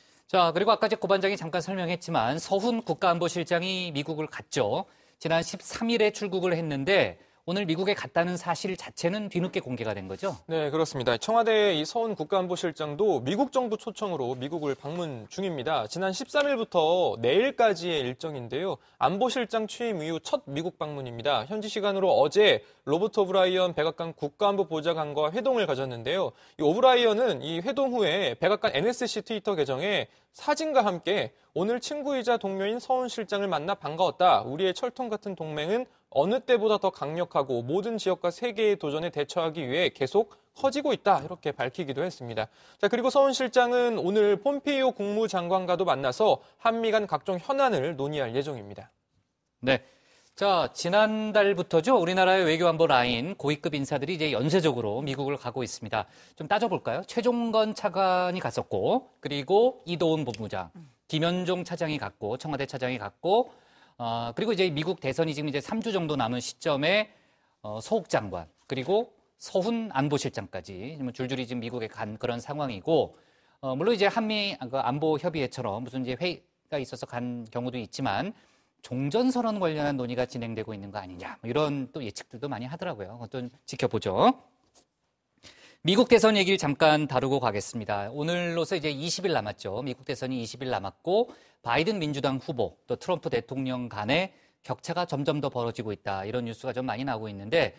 자, 그리고 아까 고 반장이 잠깐 설명했지만 서훈 국가안보실장이 미국을 갔죠. 지난 십삼 일에 출국을 했는데 오늘 미국에 갔다는 사실 자체는 뒤늦게 공개가 된 거죠? 네, 그렇습니다. 청와대의 이 서훈 국가안보실장도 미국 정부 초청으로 미국을 방문 중입니다. 지난 십삼 일부터 내일까지의 일정인데요. 안보실장 취임 이후 첫 미국 방문입니다. 현지 시간으로 어제 로버트 오브라이언 백악관 국가안보보좌관과 회동을 가졌는데요. 이 오브라이언은 이 회동 후에 백악관 엔에스씨 트위터 계정에 사진과 함께 오늘 친구이자 동료인 서훈 실장을 만나 반가웠다. 우리의 철통 같은 동맹은 어느 때보다 더 강력하고 모든 지역과 세계의 도전에 대처하기 위해 계속 커지고 있다. 이렇게 밝히기도 했습니다. 자, 그리고 서훈 실장은 오늘 폼페이오 국무장관과도 만나서 한미 간 각종 현안을 논의할 예정입니다. 네. 자, 지난달부터죠. 우리나라의 외교안보 라인 고위급 인사들이 이제 연쇄적으로 미국을 가고 있습니다. 좀 따져볼까요? 최종건 차관이 갔었고, 그리고 이도훈 본부장, 김현종 차장이 갔고, 청와대 차장이 갔고, 어, 그리고 이제 미국 대선이 지금 이제 삼 주 정도 남은 시점에 어, 서욱 장관, 그리고 서훈 안보실장까지 줄줄이 지금 미국에 간 그런 상황이고, 어, 물론 이제 한미 안보 협의회처럼 무슨 이제 회의가 있어서 간 경우도 있지만, 종전선언 관련한 논의가 진행되고 있는 거 아니냐 이런 또 예측들도 많이 하더라고요. 그것도 지켜보죠. 미국 대선 얘기를 잠깐 다루고 가겠습니다. 오늘로서 이제 이십 일 남았죠. 미국 대선이 이십 일 남았고 바이든 민주당 후보 또 트럼프 대통령 간의 격차가 점점 더 벌어지고 있다. 이런 뉴스가 좀 많이 나오고 있는데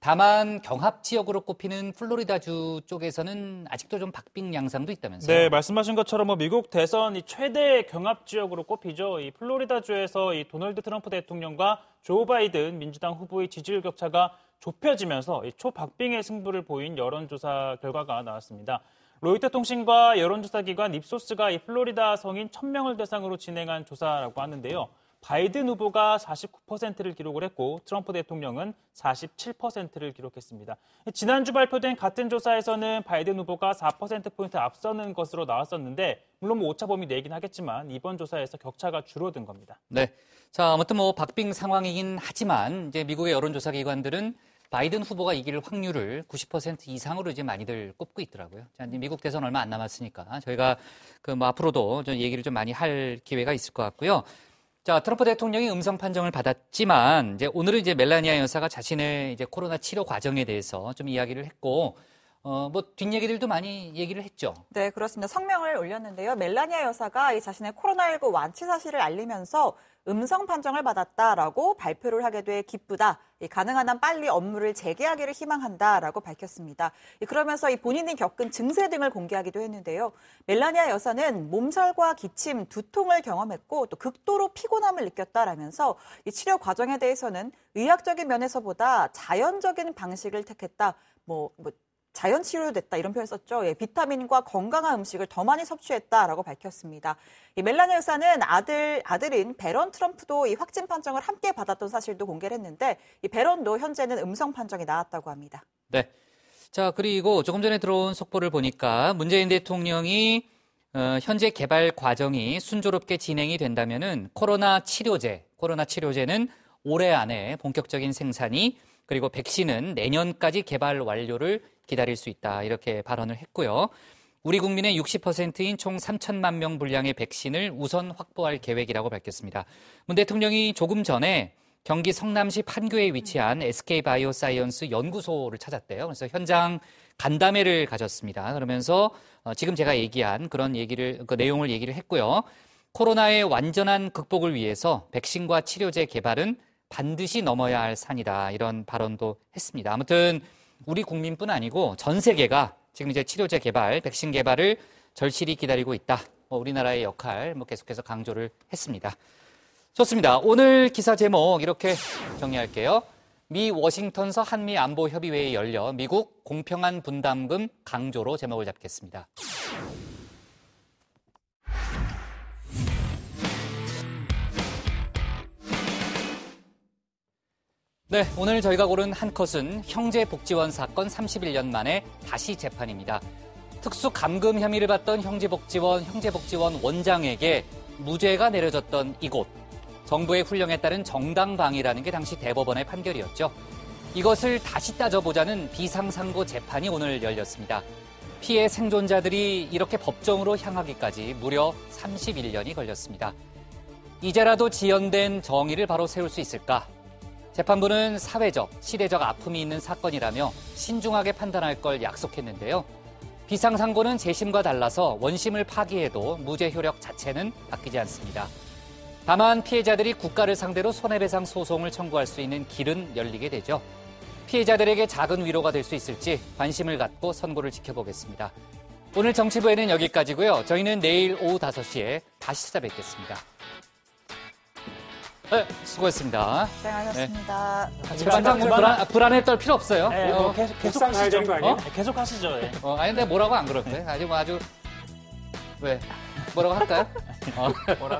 다만 경합 지역으로 꼽히는 플로리다주 쪽에서는 아직도 좀 박빙 양상도 있다면서요? 네, 말씀하신 것처럼 뭐 미국 대선 이 최대 경합 지역으로 꼽히죠. 이 플로리다주에서 이 도널드 트럼프 대통령과 조 바이든 민주당 후보의 지지율 격차가 좁혀지면서 이 초박빙의 승부를 보인 여론조사 결과가 나왔습니다. 로이터 통신과 여론조사기관 립소스가 이 플로리다 성인 천 명을 대상으로 진행한 조사라고 하는데요. 바이든 후보가 사십구 퍼센트를 기록을 했고 트럼프 대통령은 사십칠 퍼센트를 기록했습니다. 지난주 발표된 같은 조사에서는 바이든 후보가 사 퍼센트포인트 앞서는 것으로 나왔었는데 물론 뭐 오차범위 내긴 하겠지만 이번 조사에서 격차가 줄어든 겁니다. 네. 자, 아무튼 뭐 박빙 상황이긴 하지만 이제 미국의 여론조사 기관들은 바이든 후보가 이길 확률을 구십 퍼센트 이상으로 이제 많이들 꼽고 있더라고요. 자, 이제 미국 대선 얼마 안 남았으니까 저희가 그 뭐 앞으로도 좀 얘기를 좀 많이 할 기회가 있을 것 같고요. 자, 트럼프 대통령이 음성 판정을 받았지만 이제 오늘은 이제 멜라니아 여사가 자신의 이제 코로나 치료 과정에 대해서 좀 이야기를 했고 어, 뭐 뒷얘기들도 많이 얘기를 했죠. 네, 그렇습니다. 성명을 올렸는데요. 멜라니아 여사가 이 자신의 코로나십구 완치 사실을 알리면서 음성 판정을 받았다라고 발표를 하게 돼 기쁘다. 가능한 한 빨리 업무를 재개하기를 희망한다라고 밝혔습니다. 그러면서 이 본인이 겪은 증세 등을 공개하기도 했는데요. 멜라니아 여사는 몸살과 기침, 두통을 경험했고 또 극도로 피곤함을 느꼈다라면서 이 치료 과정에 대해서는 의학적인 면에서보다 자연적인 방식을 택했다. 뭐, 뭐 자연 치료됐다 이런 표현 썼죠. 예, 비타민과 건강한 음식을 더 많이 섭취했다라고 밝혔습니다. 이 멜라니아 여사는 아들 아들인 베런 트럼프도 이 확진 판정을 함께 받았던 사실도 공개를 했는데 이 베런도 현재는 음성 판정이 나왔다고 합니다. 네. 자, 그리고 조금 전에 들어온 속보를 보니까 문재인 대통령이 어, 현재 개발 과정이 순조롭게 진행이 된다면은 코로나 치료제, 코로나 치료제는 올해 안에 본격적인 생산이 그리고 백신은 내년까지 개발 완료를 기다릴 수 있다. 이렇게 발언을 했고요. 우리 국민의 육십 퍼센트인 총 삼천만 명 분량의 백신을 우선 확보할 계획이라고 밝혔습니다. 문 대통령이 조금 전에 경기 성남시 판교에 위치한 에스케이바이오사이언스 연구소를 찾았대요. 그래서 현장 간담회를 가졌습니다. 그러면서 지금 제가 얘기한 그런 얘기를, 그 내용을 얘기를 했고요. 코로나의 완전한 극복을 위해서 백신과 치료제 개발은 반드시 넘어야 할 산이다. 이런 발언도 했습니다. 아무튼 우리 국민뿐 아니고 전 세계가 지금 이제 치료제 개발, 백신 개발을 절실히 기다리고 있다. 뭐 우리나라의 역할 뭐 계속해서 강조를 했습니다. 좋습니다. 오늘 기사 제목 이렇게 정리할게요. 미 워싱턴서 한미 안보 협의회에 열려 미국 공평한 분담금 강조로 제목을 잡겠습니다. 네, 오늘 저희가 고른 한 컷은 형제복지원 사건 삼십일 년 만에 다시 재판입니다. 특수 감금 혐의를 받던 형제복지원, 형제복지원 원장에게 무죄가 내려졌던 이곳. 정부의 훈령에 따른 정당방위라는 게 당시 대법원의 판결이었죠. 이것을 다시 따져보자는 비상상고 재판이 오늘 열렸습니다. 피해 생존자들이 이렇게 법정으로 향하기까지 무려 삼십일 년이 걸렸습니다. 이제라도 지연된 정의를 바로 세울 수 있을까? 재판부는 사회적, 시대적 아픔이 있는 사건이라며 신중하게 판단할 걸 약속했는데요. 비상상고는 재심과 달라서 원심을 파기해도 무죄 효력 자체는 바뀌지 않습니다. 다만 피해자들이 국가를 상대로 손해배상 소송을 청구할 수 있는 길은 열리게 되죠. 피해자들에게 작은 위로가 될 수 있을지 관심을 갖고 선고를 지켜보겠습니다. 오늘 정치부에는 여기까지고요. 저희는 내일 오후 다섯 시에 다시 찾아뵙겠습니다. 네, 수고했습니다. 고생하셨습니다. 네. 재판장 뭐 불안, 불안해 떨 필요 없어요. 네, 뭐 계속, 계속 하시죠. 어? 계속 하시죠. 예. 어, 아니, 근데 뭐라고 안 그럴 거예요. 아주 뭐 아주, 왜? 뭐라고 할까요? 어. 뭐라?